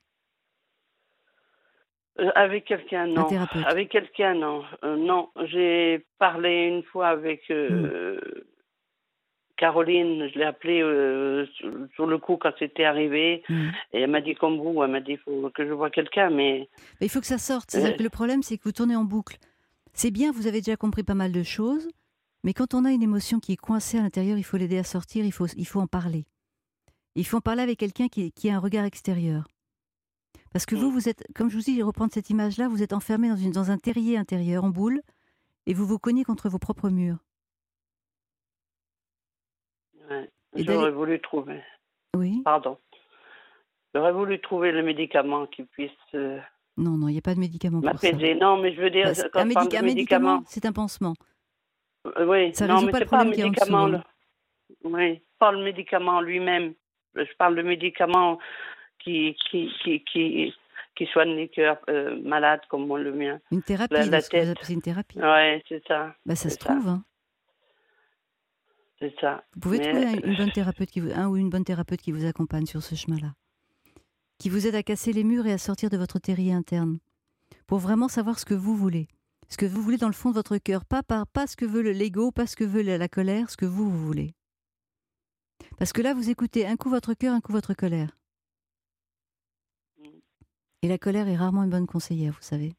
Euh, avec quelqu'un, non. thérapeute. Avec quelqu'un, non. Euh, non, j'ai parlé une fois avec euh, Caroline, je l'ai appelée euh, sur, sur le coup quand c'était arrivé, Mm. et elle m'a dit comme vous, elle m'a dit il faut que je vois quelqu'un, mais Mais il faut que ça sorte. C'est-à-dire Euh. que le problème, c'est que vous tournez en boucle. C'est bien, vous avez déjà compris pas mal de choses, mais quand on a une émotion qui est coincée à l'intérieur, il faut l'aider à sortir, il faut, il faut en parler. Il faut en parler avec quelqu'un qui, qui a un regard extérieur. Parce que vous, vous êtes, comme je vous dis, je vais reprendre cette image-là, vous êtes enfermé dans, une, dans un terrier intérieur en boule, et vous vous cognez contre vos propres murs. ouais, Et j'aurais d'aller- voulu trouver. Oui. Pardon. J'aurais voulu trouver le médicament qui puisse euh, Non, non, il n'y a pas de médicament pour ça. m'apaiser. Non, mais je veux dire, Bah, c'est- quand un, je parle médic- de un médicament, médicament. c'est un pansement. Euh, oui, Ça non, résout mais pas c'est le pas un problème qui est en médicament. dessous, là. Oui, pas le médicament lui-même. Je parle de médicaments qui, qui, qui, qui, qui soignent les cœurs euh, malades comme moi, le mien. Une thérapie, La- là, la ce que vous tête. appelez une thérapie. Oui, c'est ça. Bah, ça c'est se ça. trouve. Hein. C'est ça. Vous pouvez Mais- trouver un, une bonne thérapeute qui vous, un ou une bonne thérapeute qui vous accompagne sur ce chemin-là, qui vous aide à casser les murs et à sortir de votre terrier interne, pour vraiment savoir ce que vous voulez, ce que vous voulez dans le fond de votre cœur, pas par pas ce que veut le l'ego, pas ce que veut la, la colère, ce que vous vous voulez. Parce que là, vous écoutez un coup votre cœur, un coup votre colère. Et la colère est rarement une bonne conseillère, vous savez.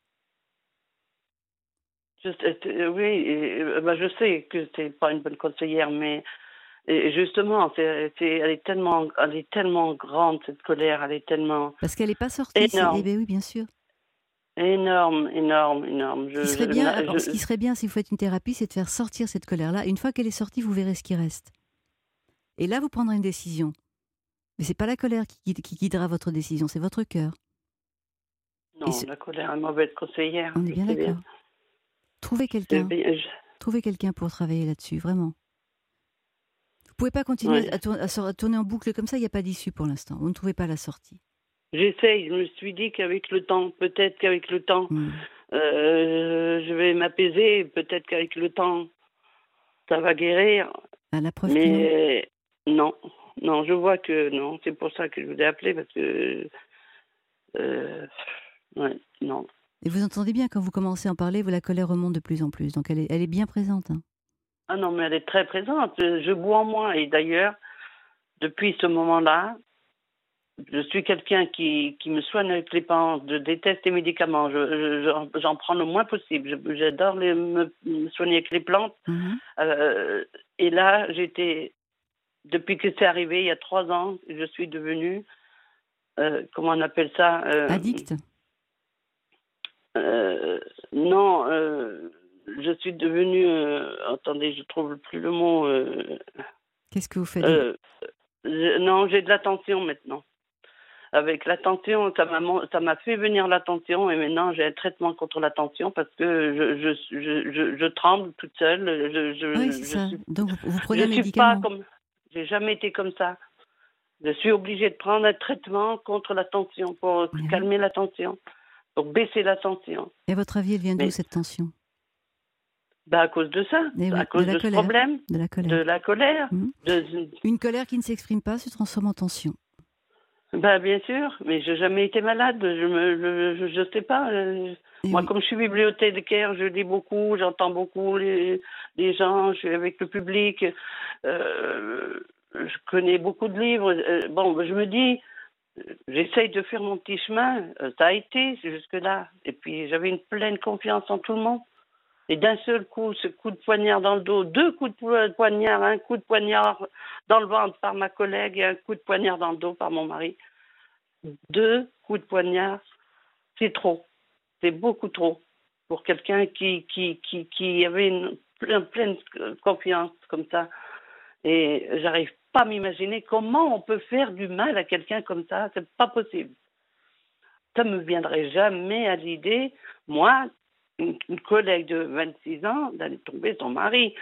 Je sais- euh, oui, et, euh, bah, je sais que c'est pas une bonne conseillère, mais et justement, c'est, c'est, elle est tellement, elle est tellement grande cette colère, elle est tellement Parce qu'elle n'est pas sortie. c'est- Énorme. Eh bien oui, bien sûr. énorme, énorme, énorme. Je, Ce qui serait je- bien, je- alors, ce qui serait bien si vous faites une thérapie, c'est de faire sortir cette colère-là. Une fois qu'elle est sortie, vous verrez ce qui reste. Et là, vous prendrez une décision. Mais c'est pas la colère qui, guide- qui guidera votre décision, c'est votre cœur. non, et ce- la colère est mauvaise conseillère. On est je bien sais d'accord. Trouvez Je- quelqu'un. je- Trouvez quelqu'un pour travailler là-dessus, vraiment. Vous pouvez pas continuer Ouais. à, tour- à sor- à tourner en boucle comme ça. Il n'y a pas d'issue pour l'instant. Vous ne trouvez pas la sortie. J'essaye. Je me suis dit qu'avec le temps, peut-être qu'avec le temps, Hmm. euh, je vais m'apaiser. Peut-être qu'avec le temps, ça va guérir. Ah, la preuve que non. Mais non, non, je vois que non. C'est pour ça que je vous ai appelé parce que euh, ouais, non. Et vous entendez bien quand vous commencez à en parler, vous, la colère remonte de plus en plus. Donc elle est, elle est bien présente. hein. Ah non, mais elle est très présente. Je bois en moi et d'ailleurs, depuis ce moment-là, je suis quelqu'un qui, qui me soigne avec les plantes, je déteste les médicaments, je, je, j'en prends le moins possible. Je, j'adore les, me, me soigner avec les plantes. Mmh. Euh, et là, j'étais, depuis que c'est arrivé, il y a trois ans, je suis devenue, euh, comment on appelle ça euh, Addict euh, Non, euh, je suis devenue, euh, attendez, je trouve plus le mot. Euh, Qu'est-ce que vous faites euh, je, Non, j'ai de la tension maintenant. Avec la tension, ça m'a, ça m'a fait venir la tension et maintenant j'ai un traitement contre la tension parce que je, je, je, je, je tremble toute seule. Je, je, oui, c'est je ça. suis, Donc vous, vous prenez je un suis médicament. Pas comme, j'ai jamais été comme ça. Je suis obligée de prendre un traitement contre la tension pour oui. calmer la tension, pour baisser la tension. Et à votre avis, elle vient d'où, cette tension? Bah à cause de ça, oui, à cause de, de ce problème, de la colère. De la colère. Mmh. De... Une colère qui ne s'exprime pas se transforme en tension. Ben, bien sûr, mais je n'ai jamais été malade, je me, je, je, je sais pas. Euh, moi, oui. Comme je suis bibliothécaire, je lis beaucoup, j'entends beaucoup les, les gens, je suis avec le public, euh, je connais beaucoup de livres. Euh, bon, je me dis, j'essaye de faire mon petit chemin, ça a été jusque-là. Et puis, j'avais une pleine confiance en tout le monde. Et d'un seul coup, ce coup de poignard dans le dos, deux coups de poignard, un coup de poignard dans le ventre par ma collègue et un coup de poignard dans le dos par mon mari. Deux coups de poignard, c'est trop. C'est beaucoup trop pour quelqu'un qui, qui, qui, qui avait une pleine, pleine confiance comme ça. Et j'arrive pas à m'imaginer comment on peut faire du mal à quelqu'un comme ça. C'est pas possible. Ça me viendrait jamais à l'idée, moi, une, une collègue de vingt-six ans, d'aller tomber son mari.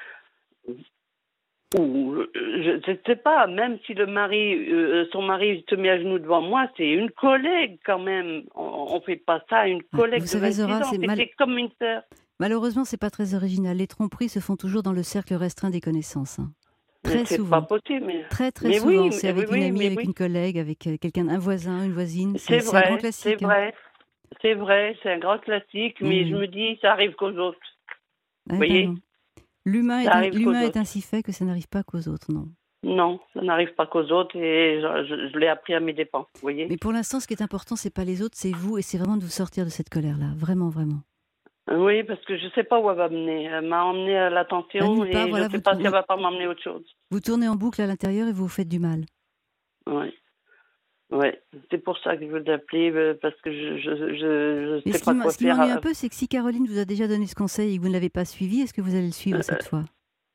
Ou, je ne sais pas, même si le mari, euh, son mari se met à genoux devant moi, c'est une collègue quand même. On ne fait pas ça à une collègue. Vous de savez, vingt-six Zora, ans, c'est mal... comme une sœur. Malheureusement, c'est pas très original. Les tromperies se font toujours dans le cercle restreint des connaissances. Hein. Très mais c'est souvent. Pas possible, mais... Très très mais souvent. Oui, c'est avec oui, une amie, avec oui. une collègue, avec quelqu'un, un voisin, une voisine. C'est, c'est, vrai, c'est un grand classique. C'est vrai. Hein. C'est vrai, c'est un grand classique, mais mmh. je me dis, ça arrive qu'aux autres. Ah, vous voyez ben L'humain, est, un, l'humain est ainsi fait que ça n'arrive pas qu'aux autres, non. Non, ça n'arrive pas qu'aux autres et je, je, je l'ai appris à mes dépens, vous voyez. Mais pour l'instant, ce qui est important, c'est pas les autres, c'est vous, et c'est vraiment de vous sortir de cette colère-là, vraiment, vraiment. Oui, parce que je ne sais pas où elle va m'emmener. Elle m'a emmené à la tension bah, et part, voilà, je ne sais pas tournez... si elle ne va pas m'emmener autre chose. Vous tournez en boucle à l'intérieur et vous vous faites du mal. Oui. Oui, c'est pour ça que je veux t'appeler, parce que je je, je sais ce pas qui quoi ce qui faire. m'ennuie un peu, c'est que si Caroline vous a déjà donné ce conseil et que vous ne l'avez pas suivi, est-ce que vous allez le suivre euh, cette fois?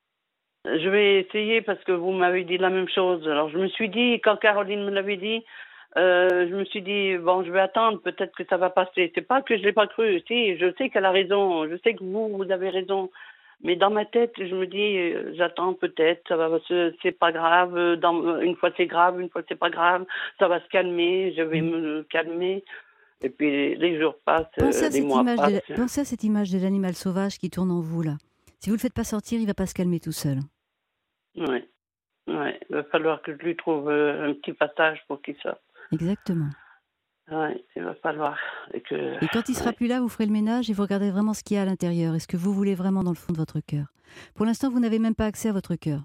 Je vais essayer parce que vous m'avez dit la même chose. Alors je me suis dit, quand Caroline me l'avait dit, euh, je me suis dit, bon, je vais attendre, peut-être que ça va passer. C'est pas que je ne l'ai pas cru, si, je sais qu'elle a raison, je sais que vous, vous avez raison. Mais dans ma tête, je me dis, euh, j'attends peut-être, ça va, c'est pas grave. Dans, une fois c'est grave, une fois c'est pas grave, ça va se calmer, je vais me calmer. Et puis les, les jours passent, pensez les mois passent. De, pensez à cette image de l'animal sauvage qui tourne en vous là. Si vous le faites pas sortir, il va pas se calmer tout seul. Oui, ouais. Il va falloir que je lui trouve un petit passage pour qu'il sorte. Exactement. Oui, il va falloir. Et, que, et quand il ne sera ouais. plus là, vous ferez le ménage et vous regardez vraiment ce qu'il y a à l'intérieur. Est-ce que vous voulez vraiment dans le fond de votre cœur? Pour l'instant, vous n'avez même pas accès à votre cœur.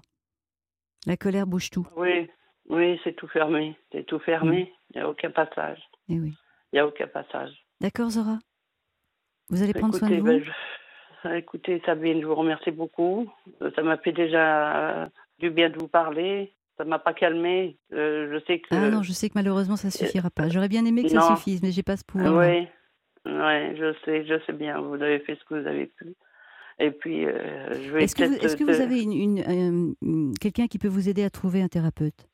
La colère bouge tout. Oui, oui, c'est tout fermé. C'est tout fermé. Mmh. Il n'y a aucun passage. Et oui. Il n'y a aucun passage. D'accord, Zora? Vous allez prendre écoutez, soin de vous ben, je... Écoutez, Sabine, je vous remercie beaucoup. Ça m'a fait déjà du bien de vous parler. Ça ne m'a pas calmée. Euh, je sais que... Ah non, je sais que malheureusement, ça ne suffira pas. J'aurais bien aimé que non. ça suffise, mais je n'ai pas ce pouvoir. Oui, ouais, je sais, je sais bien. Vous avez fait ce que vous avez pu. Et puis, euh, je vais Est-ce que, vous, est-ce que te... vous avez une, une, une, quelqu'un qui peut vous aider à trouver un thérapeute?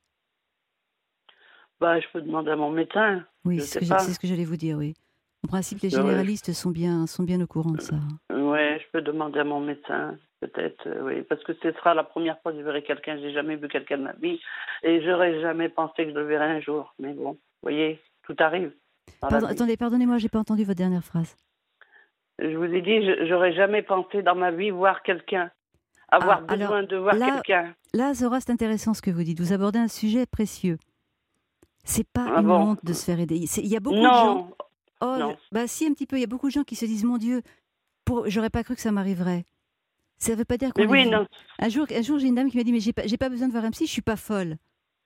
Bah, je peux demander à mon médecin. Oui, c'est ce, c'est ce que j'allais vous dire, oui. En principe, les généralistes sont bien, sont bien au courant de ça. Oui, je peux demander à mon médecin, peut-être, euh, oui. Parce que ce sera la première fois que je verrai quelqu'un. Je n'ai jamais vu quelqu'un de ma vie. Et je n'aurais jamais pensé que je le verrais un jour. Mais bon, vous voyez, tout arrive. Pardon, attendez, pardonnez-moi, je n'ai pas entendu votre dernière phrase. Je vous ai dit, je n'aurais jamais pensé dans ma vie voir quelqu'un. Avoir ah, besoin alors, de voir là, quelqu'un. Là, Zora, c'est intéressant ce que vous dites. Vous abordez un sujet précieux. C'est pas ah une bon. honte de se faire aider. Il y a beaucoup non. de gens... Oh, non. Bah si, un petit peu. Il y a beaucoup de gens qui se disent, mon Dieu, pour... j'aurais pas cru que ça m'arriverait. Ça veut pas dire qu'on Mais oui, est... non. Un jour, un jour, j'ai une dame qui m'a dit, mais j'ai pas, j'ai pas besoin de voir un psy, je suis pas folle.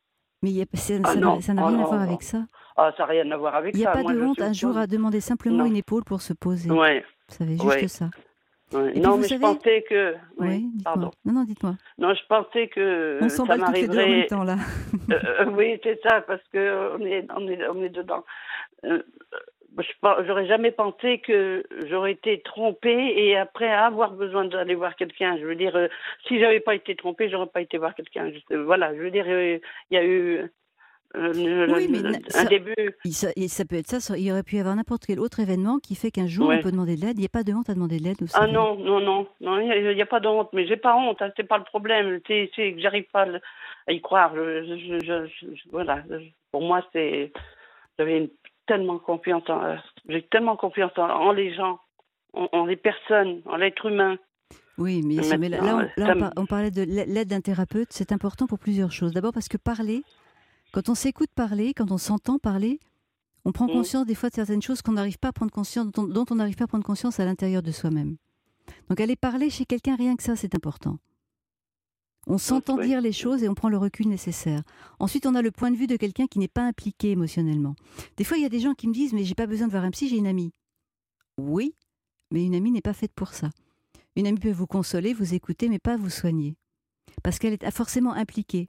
Mais y a, c'est, Ah ça non, n'a ça n'a oh rien à non, voir non. avec ça. Ah, ça n'a rien à voir avec Il n'y a ça. pas Moi, de je honte un jour suppose. à demander simplement Non. une épaule pour se poser. Ouais, Vous savez, juste ouais, ça. ouais. Et puis Non, vous mais je savez... pensais que. Oui, Oui, dites-moi. pardon. Non, non, dites-moi. Non, je pensais On que ça s'emballe toutes les deux en même m'arriverait. temps, là. Euh, euh, oui, c'est ça, parce que on est, on est, on est dedans. Euh, je pen- j'aurais jamais pensé que j'aurais été trompée et après avoir besoin d'aller voir quelqu'un. Je veux dire, euh, si j'avais pas été trompée, j'aurais pas été voir quelqu'un. Je- euh, voilà, je veux dire, euh, il y a eu euh, le- Oui, mais le- na- un ça, début. il- ça, et ça peut être ça, ça- il y aurait pu y avoir n'importe quel autre événement qui fait qu'un jour on Ouais. peut demander de l'aide. Il n'y a pas de honte à demander de l'aide, vous Ah savez. non, non, non, non, il n'y a, il y a pas de honte, mais j'ai pas honte, hein, c'est pas le problème. C'est, c'est que j'arrive pas à le- à y croire. Je, je, je, je- je- voilà, je- pour moi, c'est, j'avais une- tellement confiance en, euh, j'ai tellement confiance en, en les gens, en, en les personnes, en l'être humain. Oui, mais, bien sûr, mais là, là, Maintenant, on, euh, là, ça on, me- par- on parlait de l'a- l'aide d'un thérapeute. C'est important pour plusieurs choses. D'abord parce que parler, quand on s'écoute parler, quand on s'entend parler, on prend Mm. conscience des fois de certaines choses qu'on n'arrive pas à prendre conscience, dont, dont on n'arrive pas à prendre conscience à l'intérieur de soi-même. Donc aller parler chez quelqu'un, rien que ça, c'est important. On s'entend oui. dire les choses et on prend le recul nécessaire. Ensuite, on a le point de vue de quelqu'un qui n'est pas impliqué émotionnellement. Des fois, il y a des gens qui me disent « mais j'ai pas besoin de voir un psy, j'ai une amie ». Oui, mais une amie n'est pas faite pour ça. Une amie peut vous consoler, vous écouter, mais pas vous soigner. Parce qu'elle est forcément impliquée.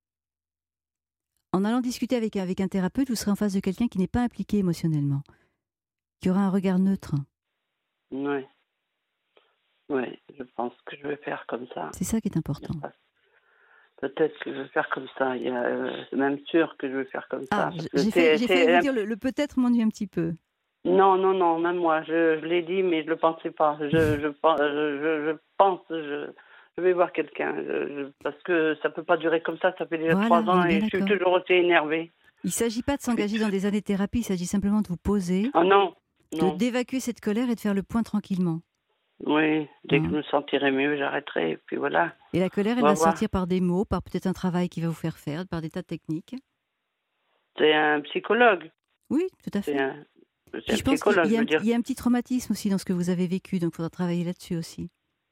En allant discuter avec, avec un thérapeute, vous serez en face de quelqu'un qui n'est pas impliqué émotionnellement, qui aura un regard neutre. Oui, oui, je pense que je vais faire comme ça. C'est ça qui est important. Peut-être que je vais faire comme ça. Il y a, euh, c'est même sûr que je vais faire comme Ah, ça. parce j- que j'ai c'est- fait, j'ai c'est failli vous un- dire, le, le peut-être m'ennuie un petit peu. Non, non, non, même moi, je, je l'ai dit, mais je le pensais pas. Je, je, pen- je, je, je pense, je, je vais voir quelqu'un, je- je- parce que ça peut pas durer comme ça. Ça fait déjà Voilà, trois on ans est bien et je suis d'accord. toujours aussi énervée. Il ne s'agit pas de s'engager dans des années de thérapie, il s'agit simplement de vous poser, Ah non, de non. d'évacuer cette colère et de faire le point tranquillement. Oui, dès que Hein. je me sentirai mieux, j'arrêterai. Et puis voilà. Et la colère, elle On va va voir. sortir par des mots, par peut-être un travail qui va vous faire faire, par des tas de techniques. C'est un psychologue. Oui, tout à fait. C'est un, Puis c'est un je pense qu'il psychologue, y, je a veux un- dire. il y a un petit traumatisme aussi dans ce que vous avez vécu, donc il faudra travailler là-dessus aussi.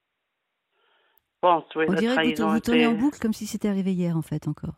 Je pense, oui, On la dirait que vous, trahison vous tournez était- en boucle comme si c'était arrivé hier, en fait, encore.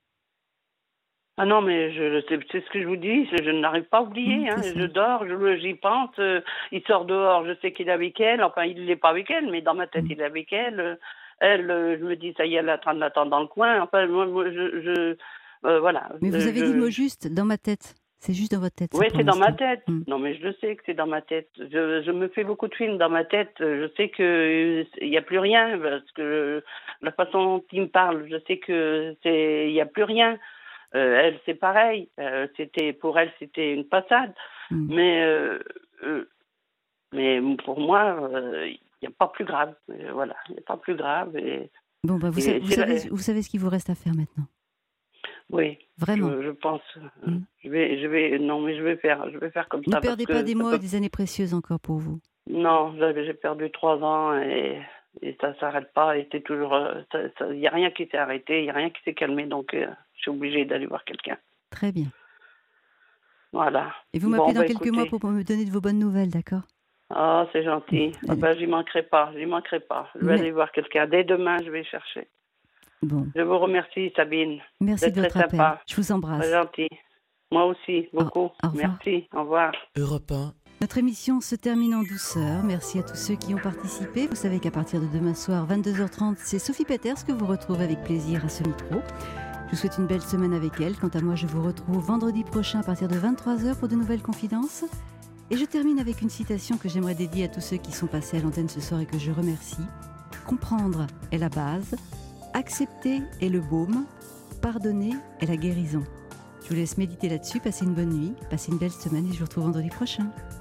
Ah non, mais je, c'est, c'est ce que je vous dis, je, je n'arrive pas à oublier. Mmh, hein. c'est ça. Je dors, je, j'y pense. euh, il sort dehors, je sais qu'il est avec elle. Enfin, il n'est pas avec elle, mais dans ma tête, Mmh. il est avec elle. Euh, Elle, euh, je me dis, ça y est, elle est en train de l'attendre dans le coin. Enfin, moi, moi, je... je euh, voilà. Mais vous Euh, avez je- dit le mot juste, dans ma tête. C'est juste dans votre tête. ça, Oui, pour c'est dans ma l'instant. tête. Mm. Non, mais je le sais que c'est dans ma tête. Je, je me fais beaucoup de films dans ma tête. Je sais que il n'y a plus rien parce que la façon dont il me parle, je sais que c'est il n'y a plus rien. Euh, elle, c'est pareil. Euh, c'était pour elle, c'était une passade. Mm. Mais euh, euh, mais pour moi, euh, il n'y a pas plus grave. Euh, Voilà, il n'y a pas plus grave. Et Bon, bah, vous, Et sa- vous c'est savez, la- vous savez ce qu'il vous reste à faire maintenant. oui, Vraiment. je, je pense. euh, Mm. Je vais, je vais. Non, mais je vais faire, je vais faire comme Ne ça. perdez parce pas que des ça mois peut et des années précieuses encore pour vous. Non, j'avais- j'ai perdu trois ans et, et ça s'arrête pas. Et c'est toujours, il y a rien qui s'est arrêté, il y a rien qui s'est calmé, donc euh, je suis obligée d'aller voir quelqu'un. Très bien. Voilà. Et vous Bon, m'appelez dans bah, quelques écoutez. mois pour me donner de vos bonnes nouvelles, d'accord? Ah, c'est gentil. Ah Allez. ben, j'y manquerai pas, j'y manquerai pas. Je vais Mais- aller voir quelqu'un. Dès demain, je vais chercher. Bon, Je vous remercie, Sabine. merci Vous de êtes votre très appel. sympa. Je vous embrasse. C'est gentil. Moi aussi, beaucoup. au revoir. Merci. Au revoir. Europe un, Notre émission se termine en douceur. Merci à tous ceux qui ont participé. Vous savez qu'à partir de demain soir, vingt-deux heures trente, c'est Sophie Peters que vous retrouvez avec plaisir à ce micro. Je vous souhaite une belle semaine avec elle. Quant à moi, je vous retrouve vendredi prochain à partir de vingt-trois heures pour de nouvelles confidences. Et je termine avec une citation que j'aimerais dédier à tous ceux qui sont passés à l'antenne ce soir et que je remercie. Comprendre est la base, accepter est le baume, pardonner est la guérison. Je vous laisse méditer là-dessus, passez une bonne nuit, passez une belle semaine et je vous retrouve vendredi prochain.